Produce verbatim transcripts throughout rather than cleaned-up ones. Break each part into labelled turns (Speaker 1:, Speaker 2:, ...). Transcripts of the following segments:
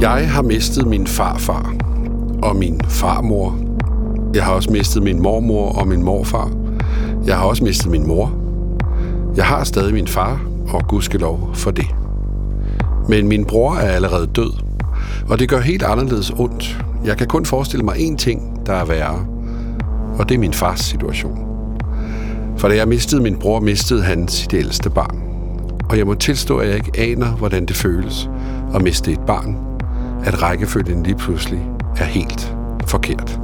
Speaker 1: Jeg har mistet min farfar og min farmor. Jeg har også mistet min mormor og min morfar. Jeg har også mistet min mor. Jeg har stadig min far, og gudskelov for det. Men min bror er allerede død, og det gør helt anderledes ondt. Jeg kan kun forestille mig én ting, der er værre, og det er min fars situation. For da jeg mistede min bror, mistede han sit ældste barn. Og jeg må tilstå, at jeg ikke aner, hvordan det føles at miste et barn, at rækkefølgen lige pludselig er helt forkert.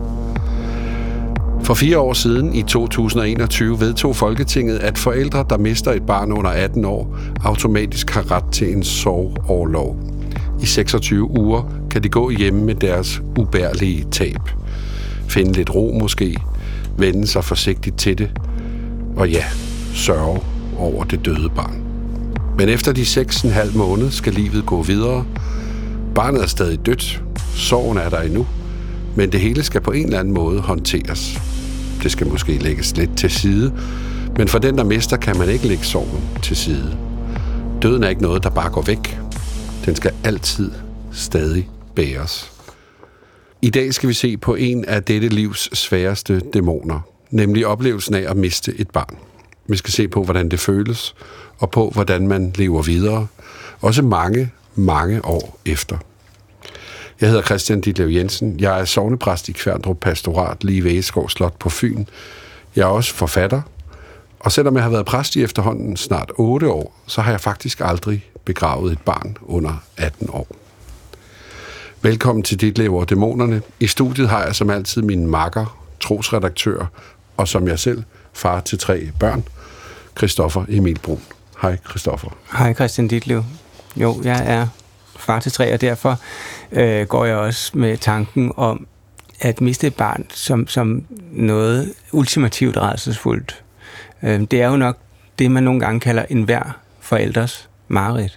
Speaker 1: For fire år siden, i to tusind og enogtyve, vedtog Folketinget, at forældre, der mister et barn under atten år, automatisk har ret til en sorgorlov. I seksogtyve uger kan de gå hjemme med deres ubærlige tab. Finde lidt ro måske, vende sig forsigtigt til det, og ja, sørge over det døde barn. Men efter de seks og en halv måned skal livet gå videre. Barnet er stadig dødt, sorgen er der endnu, men det hele skal på en eller anden måde håndteres. Det skal måske lægges lidt til side, men for den, der mister, kan man ikke lægge sorgen til side. Døden er ikke noget, der bare går væk. Den skal altid stadig bæres. I dag skal vi se på en af dette livs sværeste dæmoner, nemlig oplevelsen af at miste et barn. Vi skal se på, hvordan det føles, og på, hvordan man lever videre, også mange, mange år efter. Jeg hedder Christian Ditlev Jensen. Jeg er sognepræst i Kværndrup Pastorat lige ved Egeskov Slot på Fyn. Jeg er også forfatter, og selvom jeg har været præst i efterhånden snart otte år, så har jeg faktisk aldrig begravet et barn under atten år. Velkommen til Ditlev og Dæmonerne. I studiet har jeg som altid min makker, trosredaktør, og som jeg selv, far til tre børn, Christoffer Emil Brun. Hej Christoffer.
Speaker 2: Hej Christian Ditlev. Jo, jeg er far til tre, og derfor øh, går jeg også med tanken om at miste et barn som, som noget ultimativt rædselsfuldt. Øh, det er jo nok det, man nogle gange kalder enhver forældres mareridt.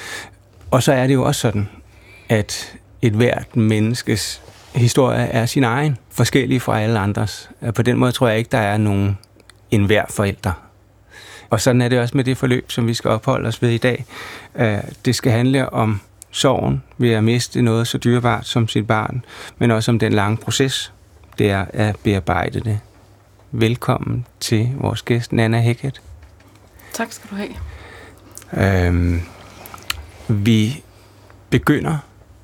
Speaker 2: Og så er det jo også sådan, at et hvert menneskes historie er sin egen, forskellig fra alle andres. På den måde tror jeg ikke, der er nogen enhver forælder. Og sådan er det også med det forløb, som vi skal opholde os ved i dag. Det skal handle om sorgen ved at miste noget så dyrebart som sit barn, men også om den lange proces, det er at bearbejde det. Velkommen til vores gæst, Nanna Hækket.
Speaker 3: Tak skal du have.
Speaker 2: Øhm, vi begynder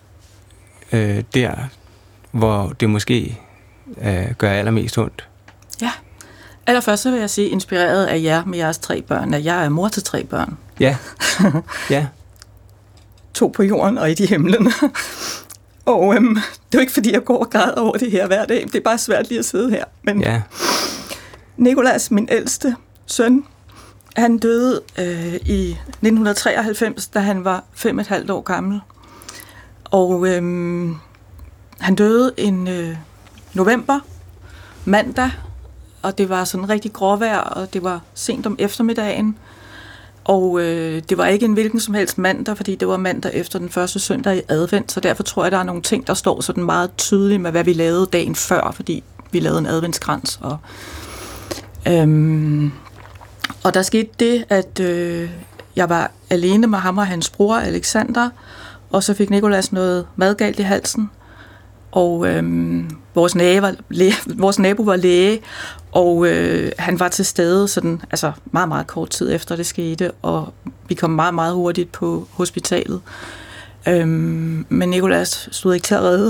Speaker 2: øh, der, hvor det måske øh, gør allermest ondt.
Speaker 3: Ja. Allerførst så vil jeg sige, inspireret af jer med jeres tre børn, at jeg er mor til tre børn.
Speaker 2: Ja. Ja.
Speaker 3: To på jorden og et i himlen. Og øhm, det er jo ikke, fordi jeg går og græder over det her hver dag. Det er bare svært lige at sidde her. Men
Speaker 2: ja.
Speaker 3: Nicolas, min ældste søn, han døde øh, i nitten treoghalvfems, da han var fem og et halvt år gammel. Og øhm, han døde en øh, november, mandag, og det var sådan rigtig gråvejr, og det var sent om eftermiddagen. Og øh, det var ikke en hvilken som helst mandag, fordi det var mandag efter den første søndag i advent, så derfor tror jeg, der er nogle ting, der står sådan meget tydeligt med, hvad vi lavede dagen før, fordi vi lavede en adventskrans. Og, øhm, og der skete det, at øh, jeg var alene med ham og hans bror, Alexander, og så fik Nicolas noget madgalt i halsen. Og øhm, vores, nabo var læge, vores nabo var læge, og øh, han var til stede sådan, altså meget, meget kort tid efter det skete, og vi kom meget, meget hurtigt på hospitalet. Øhm, men Nicolas stod ikke til at redde.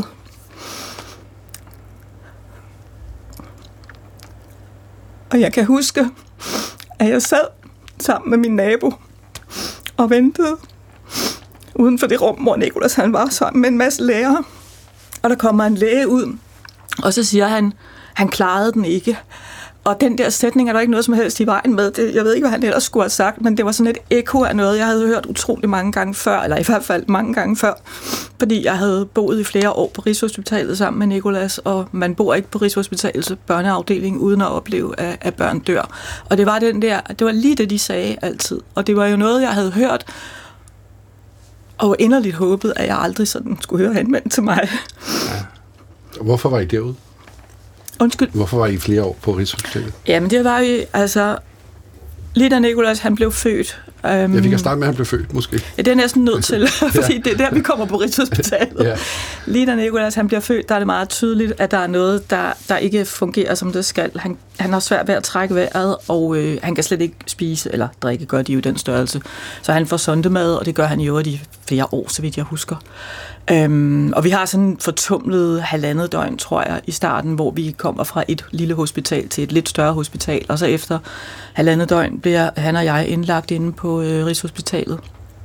Speaker 3: Og jeg kan huske, at jeg sad sammen med min nabo og ventede uden for det rum, hvor Nicolas han var sammen med en masse læger. Og der kommer en læge ud, og så siger han, han klarede den ikke. Og den der sætning er der ikke noget som helst i vejen med. Det, jeg ved ikke, hvad han ellers skulle have sagt, men det var sådan et ekko af noget, jeg havde hørt utrolig mange gange før, eller i hvert fald mange gange før, fordi jeg havde boet i flere år på Rigshospitalet sammen med Nicolas, og man bor ikke på Rigshospitalets børneafdeling uden at opleve, at, at børn dør. Og det var den der, det var lige det, de sagde altid. Og det var jo noget, jeg havde hørt, og inderligt håbet, at jeg aldrig sådan skulle høre henvendt til mig.
Speaker 1: Ja. Hvorfor var I derude?
Speaker 3: Undskyld.
Speaker 1: Hvorfor var I flere år på Rigshospitalet?
Speaker 3: Jamen det var jo, altså, lige da Nicolas han blev født, Um,
Speaker 1: ja, vi kan starte med, at han blev født, måske.
Speaker 3: Ja, det er næsten nødt til, fordi ja. Det er der, vi kommer på Rigshospitalet. Ja. Lige da Nicolas han bliver født, der er det meget tydeligt, at der er noget, der, der ikke fungerer, som det skal. Han, han har svært ved at trække vejret, og øh, han kan slet ikke spise eller drikke, gør de jo den størrelse. Så han får sondemad, og det gør han jo i flere år, så vidt jeg husker. Øhm, og vi har sådan en fortumlet halvandet døgn, tror jeg, i starten, hvor vi kommer fra et lille hospital til et lidt større hospital, og så efter halvandet døgn bliver han og jeg indlagt inde på øh, Rigshospitalet,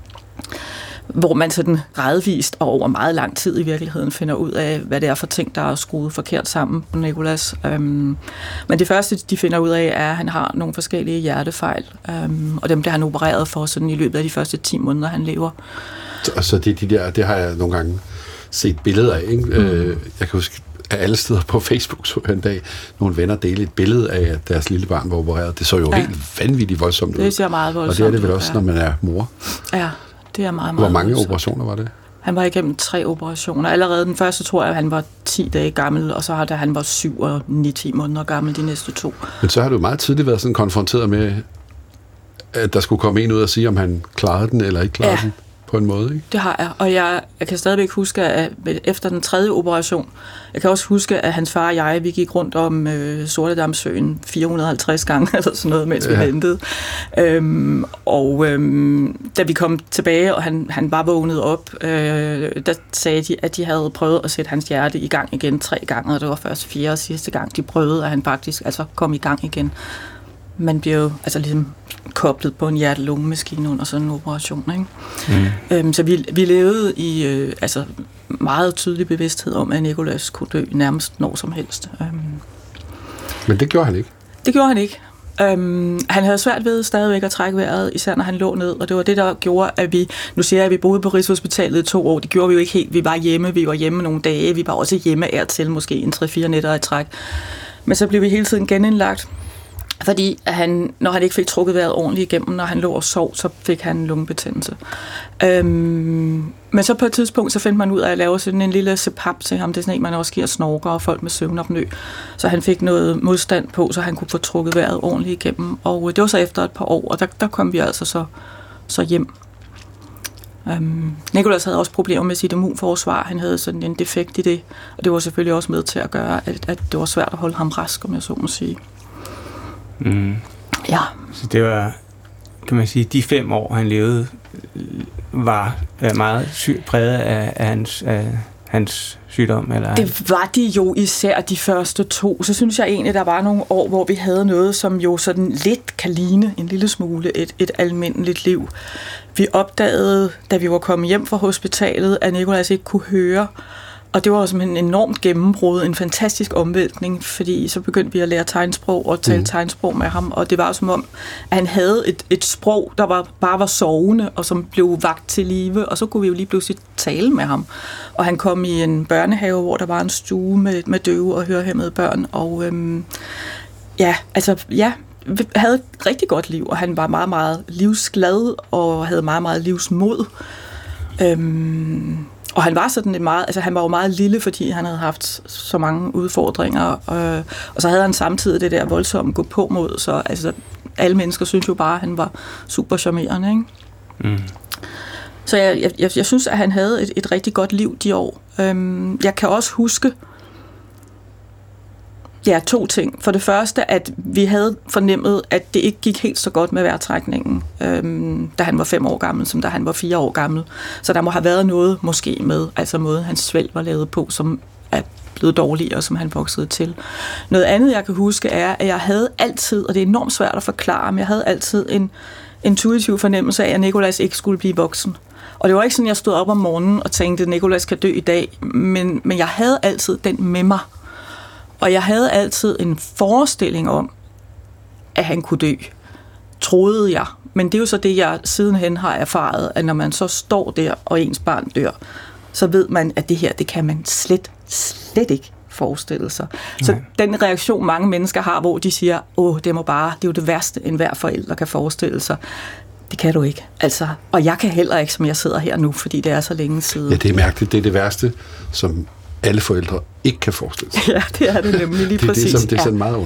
Speaker 3: hvor man sådan gradvist og over meget lang tid i virkeligheden finder ud af, hvad det er for ting, der er skruet forkert sammen på Nicolas. Øhm, men det første, de finder ud af, er, at han har nogle forskellige hjertefejl, øhm, og dem bliver han opereret for sådan i løbet af de første ti måneder, han lever.
Speaker 1: Så, så det, de der, det har jeg nogle gange set billeder af, ikke? Mm. Øh, jeg kan huske, at alle steder på Facebook så en dag nogle venner dele et billede af, at deres lille barn var opereret. Det så jo ja. helt vanvittigt voldsomt ud.
Speaker 3: Det ser meget voldsomt ud.
Speaker 1: Og det er det vel også, ja. når man er mor.
Speaker 3: Ja, det er meget, meget
Speaker 1: Hvor mange
Speaker 3: voldsomt.
Speaker 1: operationer var det?
Speaker 3: Han var igennem tre operationer. Allerede den første, tror jeg, at han var ti dage gammel, og så har der, han var syv og ni ti måneder gammel de næste to.
Speaker 1: Men så har du meget tidligt været sådan konfronteret med, at der skulle komme en ud og sige, om han klarede den eller ikke klarede ja. den. På en måde, ikke?
Speaker 3: Det har jeg, og jeg, jeg kan stadigvæk huske, at efter den tredje operation, jeg kan også huske, at hans far og jeg, vi gik rundt om øh, Sortedamsøen fire hundrede og halvtreds gange, eller sådan noget, mens ja. vi ventede. Øhm, og øhm, da vi kom tilbage, og han, han var vågnet op, øh, der sagde de, at de havde prøvet at sætte hans hjerte i gang igen tre gange, og det var først fjerde og sidste gang, de prøvede, at han faktisk altså kom i gang igen. Man bliver jo altså ligesom koblet på en hjerte-lunge-maskine under sådan en operation, ikke? Mm. Øhm, så vi, vi levede i øh, altså meget tydelig bevidsthed om, at Nicolas kunne dø nærmest når som helst. Øhm.
Speaker 1: Men det gjorde han ikke?
Speaker 3: Det gjorde han ikke. Øhm, han havde svært ved stadigvæk at trække vejret, især når han lå ned, og det var det, der gjorde, at vi, nu siger jeg, at vi boede på Rigshospitalet i to år, det gjorde vi jo ikke helt, vi var hjemme, vi var hjemme nogle dage, vi var også hjemme af til måske en tre fire nætter i træk, men så blev vi hele tiden genindlagt. Fordi han, når han ikke fik trukket vejret ordentligt igennem, når han lå og sov, så fik han lungebetændelse. Øhm, men så på et tidspunkt, så fandt man ud af at lave sådan en lille C PAP til ham. Det er sådan en, man også giver snorker og folk med søvnapnø. Så han fik noget modstand på, så han kunne få trukket vejret ordentligt igennem. Og det var så efter et par år, og der, der kom vi altså så, så hjem. Øhm, Nicolas havde også problemer med sit immunforsvar. Han havde sådan en defekt i det, og det var selvfølgelig også med til at gøre, at, at det var svært at holde ham rask, om jeg så må sige.
Speaker 2: Mm.
Speaker 3: Ja.
Speaker 2: Så det var, kan man sige, de fem år, han levede, var meget syg, præget af, af, hans, af hans sygdom? Eller?
Speaker 3: Det var de jo især de første to. Så synes jeg egentlig, der var nogle år, hvor vi havde noget, som jo sådan lidt kan ligne en lille smule et, et almindeligt liv. Vi opdagede, da vi var kommet hjem fra hospitalet, at Nicolas ikke kunne høre. Og det var også en enormt gennembrud, en fantastisk omvæltning, fordi så begyndte vi at lære tegnsprog og tale mm. tegnsprog med ham, og det var som om, at han havde et, et sprog, der var, bare var sovende, og som blev vakt til live, og så kunne vi jo lige pludselig tale med ham. Og han kom i en børnehave, hvor der var en stue med, med døve og hørehæmmede børn, og øhm, ja, altså, ja, havde et rigtig godt liv, og han var meget, meget livsglad, og havde meget, meget livsmod. Øhm, Og han var sådan et meget, altså han var jo meget lille, fordi han havde haft så mange udfordringer, og, og så havde han samtidig det der voldsomme gå på mod, så altså alle mennesker synes jo bare, at han var super charmerende, ikke? Mm. Så jeg, jeg, jeg synes, at han havde et, et rigtig godt liv de år. Øhm, jeg kan også huske, ja, to ting. For det første, at vi havde fornemmet, at det ikke gik helt så godt med vejrtrækningen, øhm, da han var fem år gammel, som da han var fire år gammel. Så der må have været noget måske med, altså måden hans svælg var lavet på, som er blevet dårligere, som han voksede til. Noget andet, jeg kan huske, er, at jeg havde altid, og det er enormt svært at forklare, men jeg havde altid en intuitiv fornemmelse af, at Nicolas ikke skulle blive voksen. Og det var ikke sådan, jeg stod op om morgenen og tænkte, at Nicolas kan dø i dag, men, men jeg havde altid den med mig. Og jeg havde altid en forestilling om, at han kunne dø. Troede jeg. Men det er jo så det, jeg sidenhen har erfaret, at når man så står der, og ens barn dør, så ved man, at det her, det kan man slet, slet ikke forestille sig. Nej. Så den reaktion, mange mennesker har, hvor de siger, åh, det må bare, det er jo det værste, enhver forælder kan forestille sig. Det kan du ikke. Altså, og jeg kan heller ikke, som jeg sidder her nu, fordi det er så længe siden.
Speaker 1: Ja, det er mærkeligt. Det er det værste, som alle forældre ikke kan forestille sig.
Speaker 3: Ja, det er det nemlig lige
Speaker 1: det,
Speaker 3: præcis.
Speaker 1: Det er, som, det er sådan meget underligt.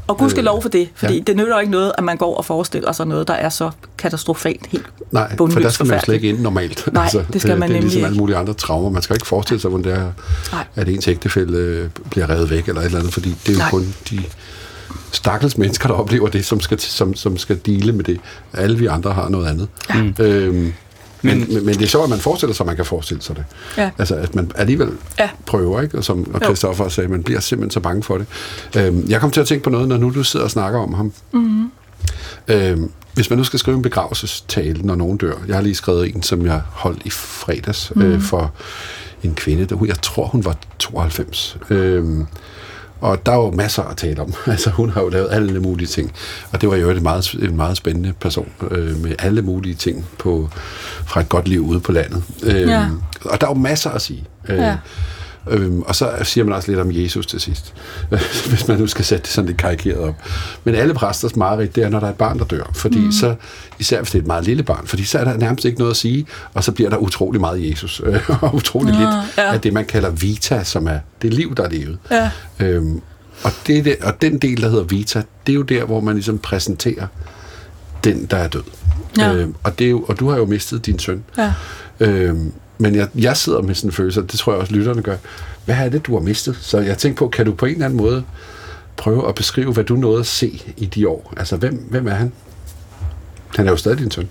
Speaker 3: Og gud skal lov for det, fordi
Speaker 1: ja.
Speaker 3: det nytter ikke noget, at man går og forestiller sig noget, der er så katastrofalt helt
Speaker 1: Nej, for der skal man slet ikke ind normalt.
Speaker 3: Nej, altså, det skal man
Speaker 1: det, det er ligesom
Speaker 3: ikke.
Speaker 1: alle mulige andre traumer. Man skal ikke forestille sig, hvordan det er, at ens ægtefælle bliver revet væk eller et eller andet, fordi det er jo Nej. kun de stakkels mennesker, der oplever det, som skal, som, som skal deale med det. Alle vi andre har noget andet. Ja. Øhm, Men, men, men det er så, at man forestiller sig, at man kan forestille sig det. Ja. Altså, at man alligevel ja. prøver, ikke? Og som og Christoffer sagde, man bliver simpelthen så bange for det. Øhm, jeg kom til at tænke på noget, når nu du sidder og snakker om ham. Mm-hmm. Øhm, hvis man nu skal skrive en begravelsestale, når nogen dør. Jeg har lige skrevet en, som jeg holdt i fredags mm-hmm. øh, for en kvinde. Der, jeg tror, hun var tooghalvfems. Øhm, Og der er jo masser at tale om. Altså, hun har jo lavet alle mulige ting. Og det var jo en meget, en meget spændende person, øh, med alle mulige ting på, fra et godt liv ude på landet. Øh, ja. Og der er jo masser at sige. Øh, ja. øh, og så siger man også lidt om Jesus til sidst. Hvis man nu skal sætte det sådan lidt karikeret op. Men alle præsters mareridt, det er, når der er et barn, der dør. Fordi mm. så, især hvis det er et meget lille barn, fordi så er der nærmest ikke noget at sige, og så bliver der utrolig meget Jesus. Og utrolig ja, lidt ja. af det, man kalder vita, som er det liv, der er levet. Ja. Øhm, og, det, det, og den del, der hedder vita, det er jo der, hvor man ligesom præsenterer den, der er død. Ja. Øhm, og, det er jo, og du har jo mistet din søn. Ja. Øhm, men jeg, jeg sidder med sådan en følelse, og det tror jeg også, lytterne gør. Hvad er det, du har mistet? Så jeg tænker på, kan du på en eller anden måde prøve at beskrive, hvad du nåede at se i de år? Altså, hvem, hvem er han? Han er jo stadig din søn.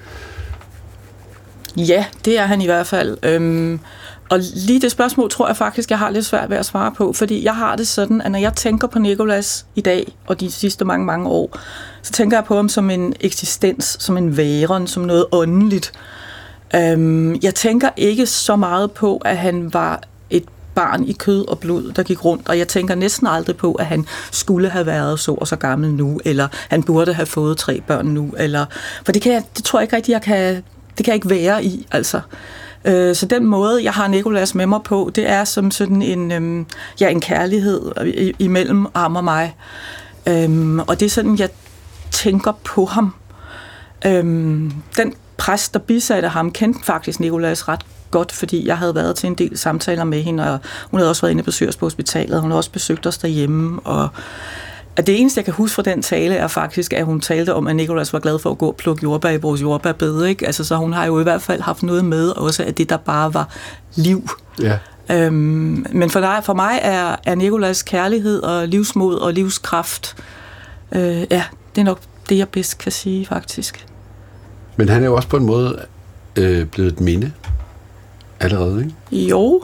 Speaker 3: Ja, det er han i hvert fald. Øhm, og lige det spørgsmål tror jeg faktisk, jeg har lidt svært ved at svare på, fordi jeg har det sådan, at når jeg tænker på Nicolas i dag, og de sidste mange, mange år, så tænker jeg på ham som en eksistens, som en væren, som noget åndeligt. Øhm, jeg tænker ikke så meget på, at han var et barn i kød og blod, der gik rundt, og jeg tænker næsten aldrig på, at han skulle have været så og så gammel nu, eller han burde have fået tre børn nu, eller, for det, kan jeg, det tror jeg ikke rigtig, jeg kan, det kan jeg ikke være i, altså. Øh, så den måde, jeg har Nicolas med mig på, det er som sådan en, øhm, ja, en kærlighed imellem ham og mig. Øhm, og det er sådan, jeg tænker på ham. Øhm, den præst, der bisatte ham, kendte faktisk Nicolas ret godt, fordi jeg havde været til en del samtaler med hende, og hun havde også været inde og besøgt os på hospitalet, hun havde også besøgt os derhjemme, og det eneste, jeg kan huske fra den tale, er faktisk, at hun talte om, at Nicolas var glad for at gå og plukke jordbær i vores jordbærbede, ikke? Altså, så hun har jo i hvert fald haft noget med også, at det der bare var liv. Ja. Øhm, men for, dig, for mig er, er Nicolas kærlighed og livsmod og livskraft, øh, ja, det er nok det, jeg bedst kan sige, faktisk.
Speaker 1: Men han er jo også på en måde øh, blevet et minde allerede, ikke?
Speaker 3: Jo,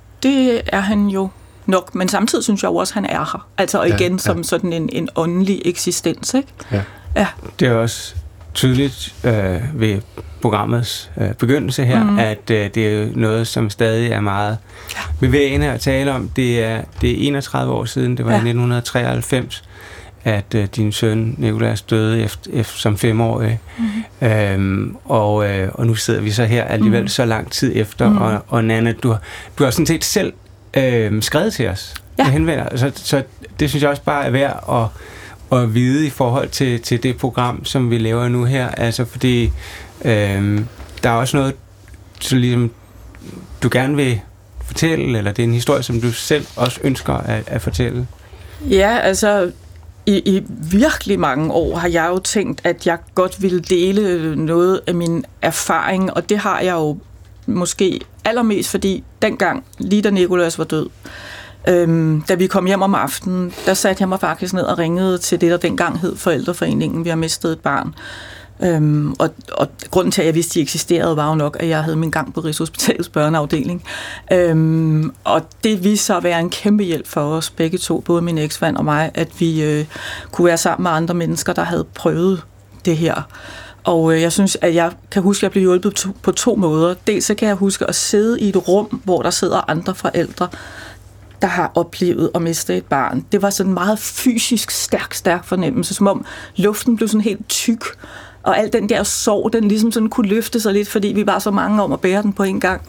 Speaker 3: det er han jo nok, men samtidig synes jeg jo også, at han er her. Altså igen ja, ja. som sådan en, en åndelig eksistens, ikke?
Speaker 2: Ja. Ja. Det er også tydeligt øh, ved programmets øh, begyndelse her, mm. at øh, det er noget, som stadig er meget ja. bevægende at tale om. Det er, det er enogtredive år siden, det var ja. i nitten treoghalvfems, at øh, din søn Nicolas døde efter, efter, som femårig. Mm. Øhm, og, øh, og nu sidder vi så her alligevel mm. så lang tid efter, mm. og, og Nanna, du, du har sådan set selv øh, skrevet til os. Ja. Henvender. Så, så det synes jeg også bare er værd at, at vide i forhold til, til det program, som vi laver nu her. Altså fordi øh, der er også noget, så ligesom, du gerne vil fortælle, eller det er en historie, som du selv også ønsker at, at fortælle.
Speaker 3: Ja, altså I, i virkelig mange år har jeg jo tænkt, at jeg godt ville dele noget af min erfaring, og det har jeg jo måske allermest, fordi dengang, lige da Nicolas var død, øhm, da vi kom hjem om aftenen, der satte jeg mig faktisk ned og ringede til det, der dengang hed Forældreforeningen. Vi har mistet et barn. Øhm, og, og grunden til, at jeg vidste, at de eksisterede, var jo nok, at jeg havde min gang på Rigshospitalets børneafdeling. Øhm, og det viste sig at være en kæmpe hjælp for os begge to, både min eksmand og mig, at vi øh, kunne være sammen med andre mennesker, der havde prøvet det her. Og øh, jeg synes, at jeg kan huske, at jeg blev hjulpet to, på to måder. Dels så kan jeg huske at sidde i et rum, hvor der sidder andre forældre, der har oplevet at miste et barn. Det var sådan en meget fysisk stærk, stærk fornemmelse, som om luften blev sådan helt tyk, og al den der sorg, den ligesom sådan kunne løfte sig lidt, fordi vi var så mange om at bære den på en gang.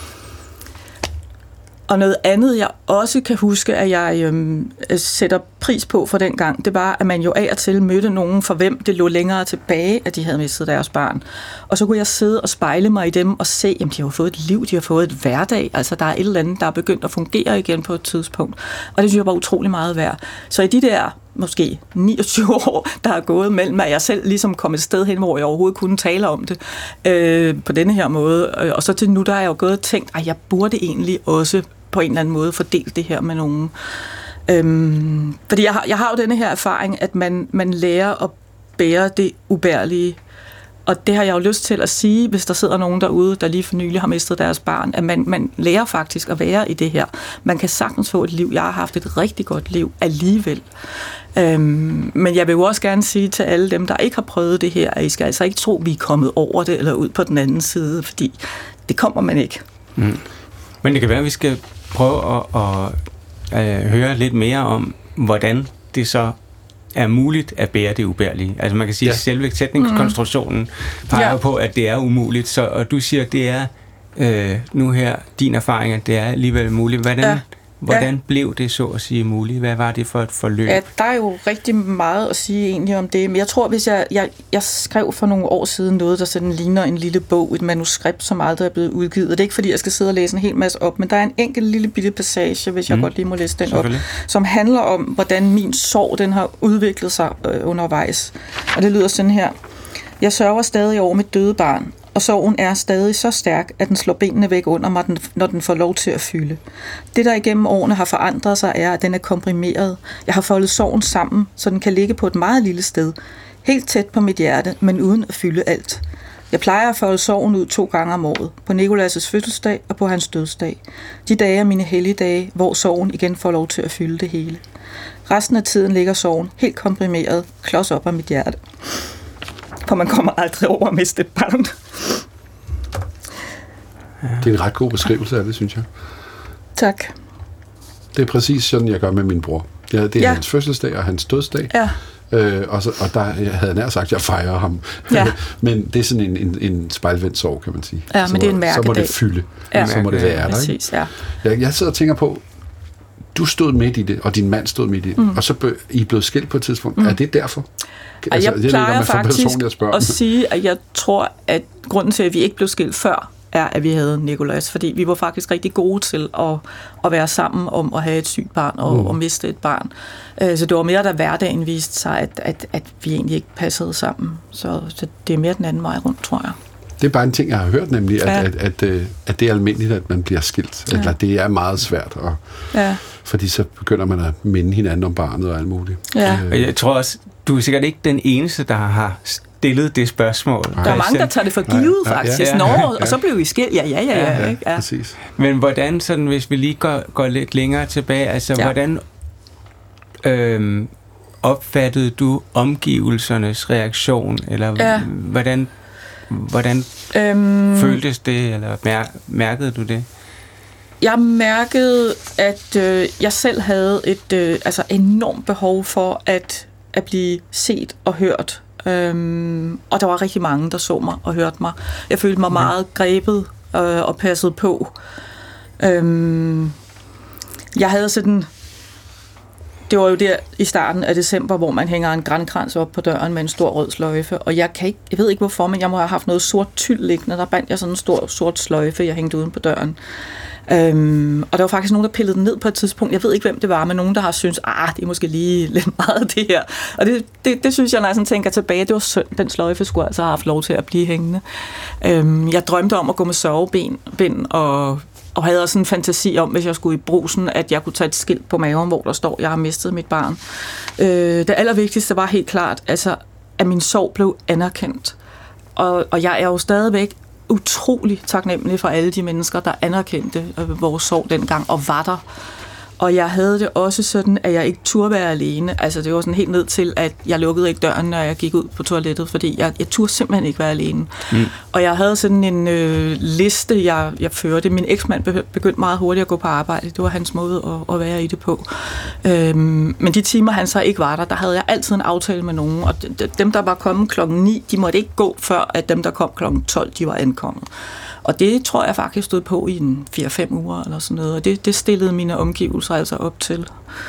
Speaker 3: Og noget andet, jeg også kan huske, at jeg øhm, sætter pris på for den gang, det var, at man jo af og til mødte nogen, for hvem det lå længere tilbage, at de havde mistet deres barn. Og så kunne jeg sidde og spejle mig i dem og se, jamen de har jo fået et liv, de har fået et hverdag, altså der er et eller andet, der er begyndt at fungere igen på et tidspunkt. Og det synes jeg var utrolig meget værd. Så i de der måske niogtyve år, der er gået mellem, at jeg selv ligesom kom et sted hen, hvor jeg overhovedet kunne tale om det øh, på denne her måde. Og så til nu, der er jeg jo gået og tænkt, at jeg burde egentlig også på en eller anden måde fordele det her med nogen. Øhm, fordi jeg har, jeg har jo denne her erfaring, at man, man lærer at bære det ubærlige. Og det har jeg jo lyst til at sige, hvis der sidder nogen derude, der lige for nylig har mistet deres barn, at man, man lærer faktisk at være i det her. Man kan sagtens få et liv. Jeg har haft et rigtig godt liv alligevel. Øhm, men jeg vil jo også gerne sige til alle dem, der ikke har prøvet det her, at I skal altså ikke tro, at vi er kommet over det eller ud på den anden side, fordi det kommer man ikke.
Speaker 2: Mm. Men det kan være, at vi skal prøve at, at, at høre lidt mere om, hvordan det så er muligt at bære det ubærlige. Altså man kan sige, at ja. selve sætningskonstruktionen peger ja. på, at det er umuligt, så, og du siger, at det er øh, nu her din erfaring, at det er alligevel muligt. Hvordan, ja. hvordan ja. blev det så at sige muligt? Hvad var det for et forløb?
Speaker 3: Ja, der er jo rigtig meget at sige egentlig om det, men jeg tror, hvis jeg, jeg, jeg skrev for nogle år siden noget, der sådan ligner en lille bog, et manuskript, som aldrig er blevet udgivet. Det er ikke fordi, jeg skal sidde og læse en hel masse op, men der er en enkelt lille bitte passage, hvis jeg mm. godt lige må læse den op, som handler om, hvordan min sorg, den har udviklet sig øh, undervejs. Og det lyder sådan her. Jeg sørger stadig over mit døde barn, og sorgen er stadig så stærk, at den slår benene væk under mig, når den får lov til at fylde. Det, der igennem årene har forandret sig, er, at den er komprimeret. Jeg har foldet sorgen sammen, så den kan ligge på et meget lille sted, helt tæt på mit hjerte, men uden at fylde alt. Jeg plejer at folde sorgen ud to gange om året, på Nicolas' fødselsdag og på hans dødsdag. De dage er mine helligdage, hvor sorgen igen får lov til at fylde det hele. Resten af tiden ligger sorgen helt komprimeret, klods op af mit hjerte. For man kommer aldrig over at miste et barn.
Speaker 1: Det er en ret god beskrivelse af det, synes jeg.
Speaker 3: Tak.
Speaker 1: Det er præcis sådan, jeg gør med min bror. Ja, det er ja. hans fødselsdag og hans dødsdag. Ja. Øh, og, så, og der jeg havde jeg nær sagt, at jeg fejrer ham. Ja. Men det er sådan en, en, en spejlvendt sorg, kan man sige.
Speaker 3: Ja, så, men det er en mærkedag.
Speaker 1: Så må det fylde. Ja. Så må det være der.
Speaker 3: Præcis, ja.
Speaker 1: Jeg, jeg sidder og tænker på, du stod midt i det, og din mand stod midt i det, mm. og så blev I blevet skilt på et tidspunkt. Mm. Er det derfor?
Speaker 3: Altså, jeg plejer ikke, faktisk at, at sige, at jeg tror, at grunden til, at vi ikke blev skilt før, er, at vi havde Nicolas, fordi vi var faktisk rigtig gode til at, at være sammen om at have et sygt barn og, mm. og miste et barn. Så det var mere, da hverdagen viste sig, at, at, at vi egentlig ikke passede sammen. Så, så det er mere den anden vej rundt, tror jeg.
Speaker 1: Det er bare en ting, jeg har hørt, nemlig, at, ja. at, at, at, at det er almindeligt, at man bliver skilt. Ja. Eller det er meget svært, og, ja. fordi så begynder man at minde hinanden om barnet og alt muligt.
Speaker 2: Ja. Øh. Jeg tror også, du er sikkert ikke den eneste, der har stillet det spørgsmål.
Speaker 3: Der er mange, der tager det for givet, ja, faktisk. Ja, ja, ja, ja. Og så blev vi skilt. Ja, ja, ja. ja, ja, ja.
Speaker 1: Præcis.
Speaker 2: Men hvordan, sådan, hvis vi lige går, går lidt længere tilbage, altså ja. hvordan øhm, opfattede du omgivelsernes reaktion, eller ja. hvordan, hvordan øhm, føltes det, eller mær, mærkede du det?
Speaker 3: Jeg mærkede, at øh, jeg selv havde et øh, altså enormt behov for at, at blive set og hørt. Øhm, og der var rigtig mange, der så mig og hørte mig. Jeg følte mig meget grebet øh, og passet på. Øhm, jeg havde sådan... Det var jo der i starten af december, hvor man hænger en grankrans op på døren med en stor rød sløjfe. Og jeg, kan ikke, jeg ved ikke hvorfor, men jeg må have haft noget sort tyld liggende. Der bandt jeg sådan en stor sort sløjfe, jeg hængte uden på døren. Øhm, og der var faktisk nogen, der pillede den ned på et tidspunkt. Jeg ved ikke, hvem det var, men nogen, der har syntes, ah, det er måske lige lidt meget det her. Og det, det, det synes jeg, når jeg sådan tænker tilbage, det var synd. Den sløjfe skulle altså have haft lov til at blive hængende. Øhm, jeg drømte om at gå med soveben bind, og, og havde også en fantasi om, hvis jeg skulle i Brugsen, at jeg kunne tage et skilt på maven, hvor der står, jeg har mistet mit barn. Øh, det allervigtigste var helt klart, altså, at min sorg blev anerkendt. Og, og jeg er jo stadigvæk utrolig taknemmelig for alle de mennesker, der anerkendte øh, vores sorg dengang og var der. Og jeg havde det også sådan, at jeg ikke turde være alene. Altså det var sådan helt ned til, at jeg lukkede ikke døren, når jeg gik ud på toilettet, fordi jeg, jeg turde simpelthen ikke være alene. Mm. Og jeg havde sådan en øh, liste, jeg, jeg førte. Min eksmand begyndte meget hurtigt at gå på arbejde. Det var hans måde at, at være i det på. Øhm, men de timer, han så ikke var der, der havde jeg altid en aftale med nogen. Og dem, der var kommet klokken ni, de måtte ikke gå, før at dem, der kom klokken tolv, de var ankommet. Og det tror jeg faktisk stod på i en fire fem uger eller sådan noget, og det, det stillede mine omgivelser altså op til.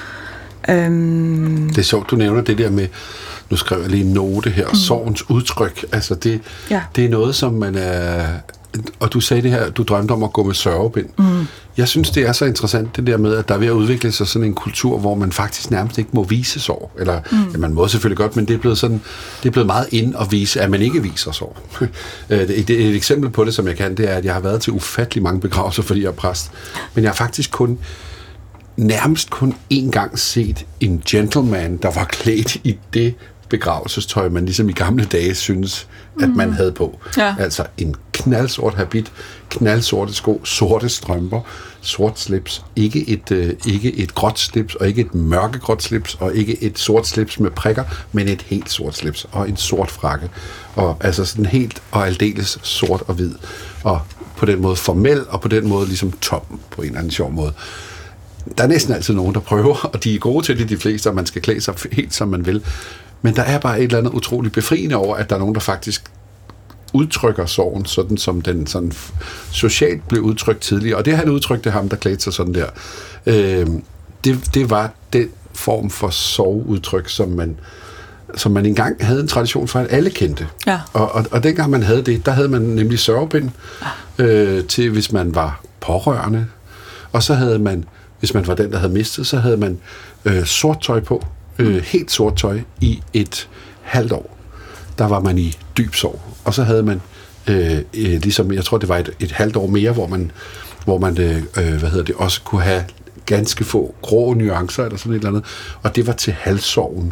Speaker 3: Um...
Speaker 1: Det er sjovt, du nævner det der med, nu skrev jeg lige en note her, mm. sorgens udtryk, altså det, ja. det er noget, som man er og du sagde det her, du drømte om at gå med sørgebind. Mm. Jeg synes, det er så interessant, det der med, at der er ved at udvikle sig sådan en kultur, hvor man faktisk nærmest ikke må vise sorg. Eller, mm. ja, man må selvfølgelig godt, men det er blevet, sådan, det er blevet meget ind at vise, at man ikke viser sorg. et, et eksempel på det, som jeg kan, det er, at jeg har været til ufattelig mange begravelser, fordi jeg er præst. Men jeg har faktisk kun, nærmest kun én gang set en gentleman, der var klædt i det begravelsestøj, man ligesom i gamle dage synes, at man havde på. Ja. Altså en knaldsort habit, knaldsorte sko, sorte strømper, sort slips, ikke et, øh, ikke et gråt slips, og ikke et mørkegråt slips, og ikke et sort slips med prikker, men et helt sort slips, og en sort frakke. Og altså sådan helt og aldeles sort og hvid. Og på den måde formel, og på den måde ligesom tom, på en eller anden sjov måde. Der er næsten altid nogen, der prøver, og de er gode til det, de fleste, og man skal klæde sig helt, som man vil. Men der er bare et eller andet utroligt befriende over, at der er nogen, der faktisk udtrykker sorgen, sådan som den sådan socialt blev udtrykt tidligere. Og det han udtrykte ham, der klædte sig sådan der, øh, det, det var den form for sorgudtryk, som man, som man engang havde en tradition for, at alle kendte. Ja. Og, og, og dengang man havde det, der havde man nemlig sørgebind øh, til, hvis man var pårørende. Og så havde man, hvis man var den, der havde mistet, så havde man øh, sort tøj på. Øh, helt sort tøj i et halvt år. Der var man i dyb sorg. Og så havde man øh, øh, ligesom, jeg tror det var et, et halvt år mere, hvor man, hvor man øh, hvad hedder det, også kunne have ganske få grå nuancer eller sådan et eller andet. Og det var til halvsorgen.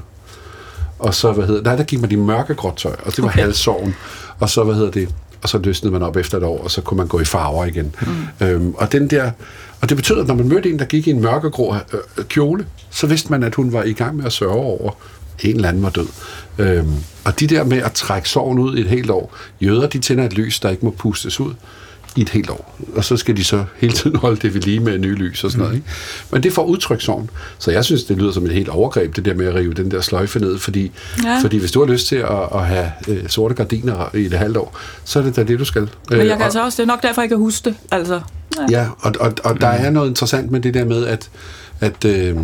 Speaker 1: Og så, hvad hedder nej, der gik man i mørkegråt tøj, og det var okay. halvsorgen. Og så, hvad hedder det, og så løsnede man op efter et år, og så kunne man gå i farver igen. Mm. Øhm, og den der, og det betød, at når man mødte en, der gik i en mørkegrå øh, kjole, så vidste man, at hun var i gang med at sørge over, en eller anden var død. Øhm, og de der med at trække sorgen ud i et helt år, jøder, de tænder et lys, der ikke må pustes ud i et helt år. Og så skal de så hele tiden holde det ved lige med nye lys og sådan noget. Ikke? Men det får udtryk sorgen. Så jeg synes, det lyder som et helt overgreb, det der med at rive den der sløjfe ned, fordi, ja. fordi hvis du har lyst til at, at have øh, sorte gardiner i et halvt år, så er det da det, du skal.
Speaker 4: Men jeg kan øh, altså også, det er nok derfor, jeg kan huske det. Altså.
Speaker 1: Ja, ja og, og, og der er noget interessant med det der med, at, at øh,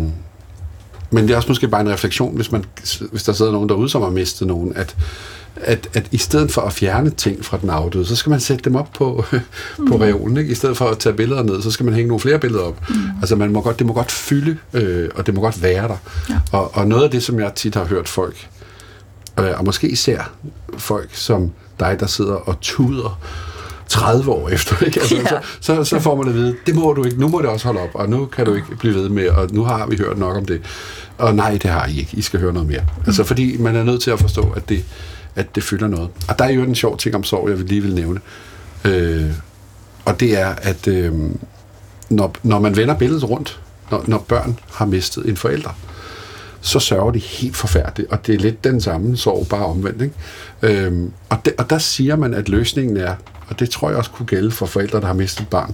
Speaker 1: men det er også måske bare en refleksion, hvis, man, hvis der sidder nogen derude, som har mistet nogen, at At, at i stedet for at fjerne ting fra den afdøde, så skal man sætte dem op på, på mm. reolen, ikke? I stedet for at tage billeder ned, så skal man hænge nogle flere billeder op. Mm. Altså man må godt, det må godt fylde, øh, og det må godt være der. Ja. Og, og noget af det, som jeg tit har hørt folk, øh, og måske især folk som dig, der sidder og tuder tredive år efter, ikke? Altså, ja. så, så, så får man at vide, det må du ikke, nu må det også holde op, og nu kan du ikke blive ved med, og nu har vi hørt nok om det. Og nej, det har I ikke, I skal høre noget mere. Mm. Altså fordi man er nødt til at forstå, at det at det fylder noget. Og der er jo en sjov ting om sorg, jeg vil lige vil nævne. Øh, og det er, at øh, når, når man vender billedet rundt, når, når børn har mistet en forælder, så sørger de helt forfærdeligt, og det er lidt den samme sorg, bare omvendt. Ikke? Øh, og, de, og der siger man, at løsningen er, og det tror jeg også kunne gælde for forældre, der har mistet et barn,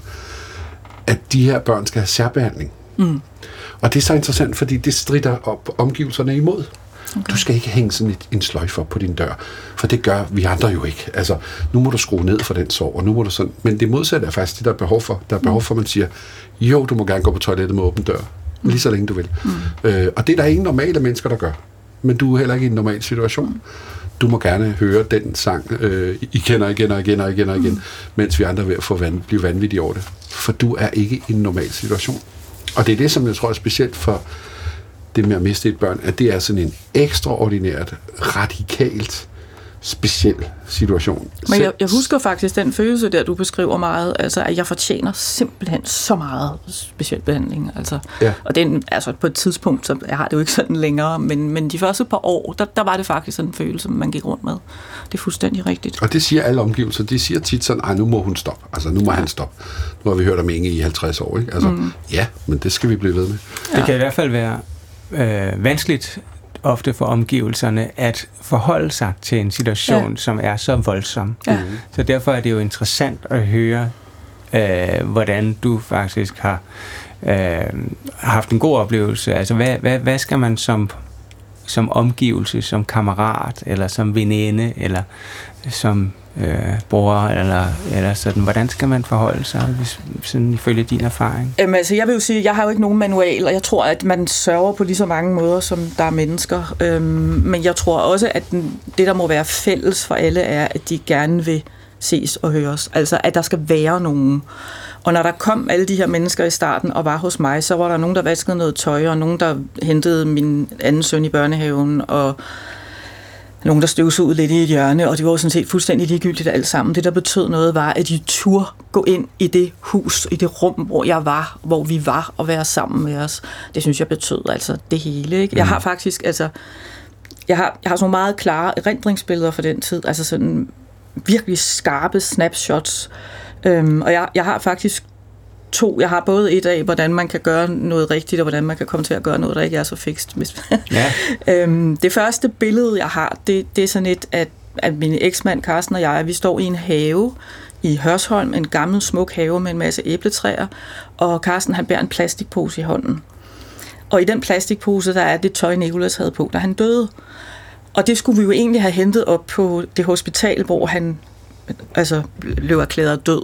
Speaker 1: at de her børn skal have særbehandling. Mm. Og det er så interessant, fordi det strider op omgivelserne imod. Okay. Du skal ikke hænge sådan et, en sløjfe op på din dør, for det gør vi andre jo ikke. Altså, nu må du skrue ned for den sorg, og nu må du sådan... Men det modsatte er faktisk det, der er behov for. Der er behov for, at man siger, jo, du må gerne gå på toilettet med åben dør, mm. lige så længe du vil. Mm. Øh, og det er der ingen normale mennesker, der gør. Men du er heller ikke i en normal situation. Mm. Du må gerne høre den sang øh, igen og igen og igen og igen og igen, mm. mens vi andre er ved at få van, blive vanvittige over det. For du er ikke i en normal situation. Og det er det, som jeg tror er specielt for det med at miste et børn, at det er sådan en ekstraordinært, radikalt, speciel situation.
Speaker 4: Men jeg, jeg husker faktisk den følelse der, du beskriver meget, altså at jeg fortjener simpelthen så meget speciel behandling. Altså. Ja. Og den, altså på et tidspunkt, så jeg har det jo ikke sådan længere, men, men de første par år, der, der var det faktisk sådan en følelse, man gik rundt med. Det er fuldstændig rigtigt.
Speaker 1: Og det siger alle omgivelser. De siger tit sådan, ej, nu må hun stoppe. Altså, nu må ja. han stoppe. Nu har vi hørt om Inge i halvtreds år, ikke? Altså, mm. ja, men det skal vi blive ved med.
Speaker 2: Det kan i hvert fald være øh, vanskeligt ofte for omgivelserne at forholde sig til en situation, ja. som er så voldsom. Ja. Så derfor er det jo interessant at høre, øh, hvordan du faktisk har øh, haft en god oplevelse. Altså, hvad, hvad, hvad skal man som, som omgivelse, som kammerat, eller som veninde, eller som øh, bror, eller, eller sådan, hvordan skal man forholde sig, hvis, sådan ifølge din erfaring?
Speaker 4: Jamen, altså, jeg vil jo sige, jeg har jo ikke nogen manual, og jeg tror, at man sørger på lige så mange måder, som der er mennesker. Øhm, men jeg tror også, at den, det, der må være fælles for alle, er, at de gerne vil ses og høres. Altså, at der skal være nogen. Og når der kom alle de her mennesker i starten og var hos mig, så var der nogen, der vaskede noget tøj, og nogen, der hentede min anden søn i børnehaven, og nogen, der støvsugede lidt i et hjørne, og det var jo sådan set fuldstændig ligegyldigt alt sammen. Det, der betød noget, var, at de turde gå ind i det hus, i det rum, hvor jeg var, hvor vi var, og være sammen med os. Det synes jeg betød altså det hele. Ikke? Jeg har faktisk, altså, jeg har, jeg har sådan nogle meget klare erindringsbilleder fra den tid, altså sådan virkelig skarpe snapshots. Øhm, og jeg, jeg har faktisk to. Jeg har både et af, hvordan man kan gøre noget rigtigt, og hvordan man kan komme til at gøre noget, der ikke er så fikst. Ja. øhm, det første billede, jeg har, det, det er sådan et, at, at min eksmand Carsten og jeg, vi står i en have i Hørsholm, en gammel smuk have med en masse æbletræer, og Carsten, han bærer en plastikpose i hånden. Og i den plastikpose, der er det tøj, Nicolas havde på, da han døde. Og det skulle vi jo egentlig have hentet op på det hospital, hvor han altså blev erklæret død.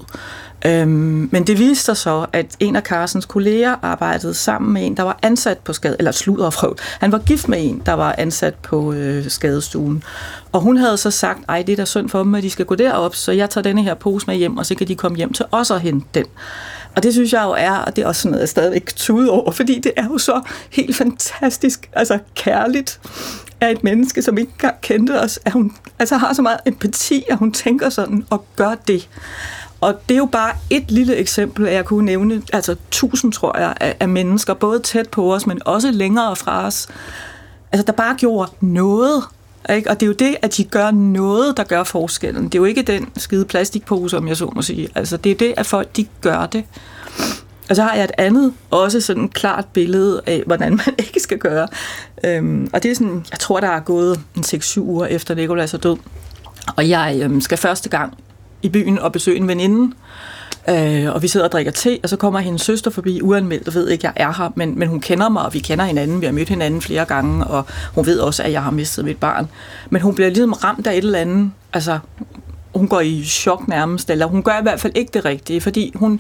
Speaker 4: Øhm, men det viste sig så, at en af Carstens kolleger arbejdede sammen med en, der var ansat på skade, eller sludderfrøv. Han var gift med en, der var ansat på øh, skadestuen. Og hun havde så sagt, ej, det er da synd for dem, at de skal gå derop, så jeg tager denne her pose med hjem, og så kan de komme hjem til os og hente den. Og det synes jeg jo er, og det er også sådan noget, jeg stadigvæk tude over, fordi det er jo så helt fantastisk, altså kærligt, af et menneske, som ikke engang kendte os, at hun altså har så meget empati, at hun tænker sådan og gør det. Og det er jo bare et lille eksempel, at jeg kunne nævne, altså tusind, tror jeg, af, af mennesker, både tæt på os, men også længere fra os, altså der bare gjorde noget. Ikke? Og det er jo det, at de gør noget, der gør forskellen. Det er jo ikke den skide plastikpose, om jeg så må sige. Altså det er det, at folk, de gør det. Og så har jeg et andet, også sådan et klart billede af, hvordan man ikke skal gøre. Øhm, og det er sådan, jeg tror, der er gået en seks syv uger efter Nicolas er død. Og jeg øhm, skal første gang i byen og besøge en veninde, øh, og vi sidder og drikker te, og så kommer hendes søster forbi uanmeldt, og ved ikke, jeg er her, men, men hun kender mig, og vi kender hinanden, vi har mødt hinanden flere gange, og hun ved også, at jeg har mistet mit barn. Men hun bliver ligesom ramt af et eller andet, altså hun går i chok nærmest, eller hun gør i hvert fald ikke det rigtige, fordi hun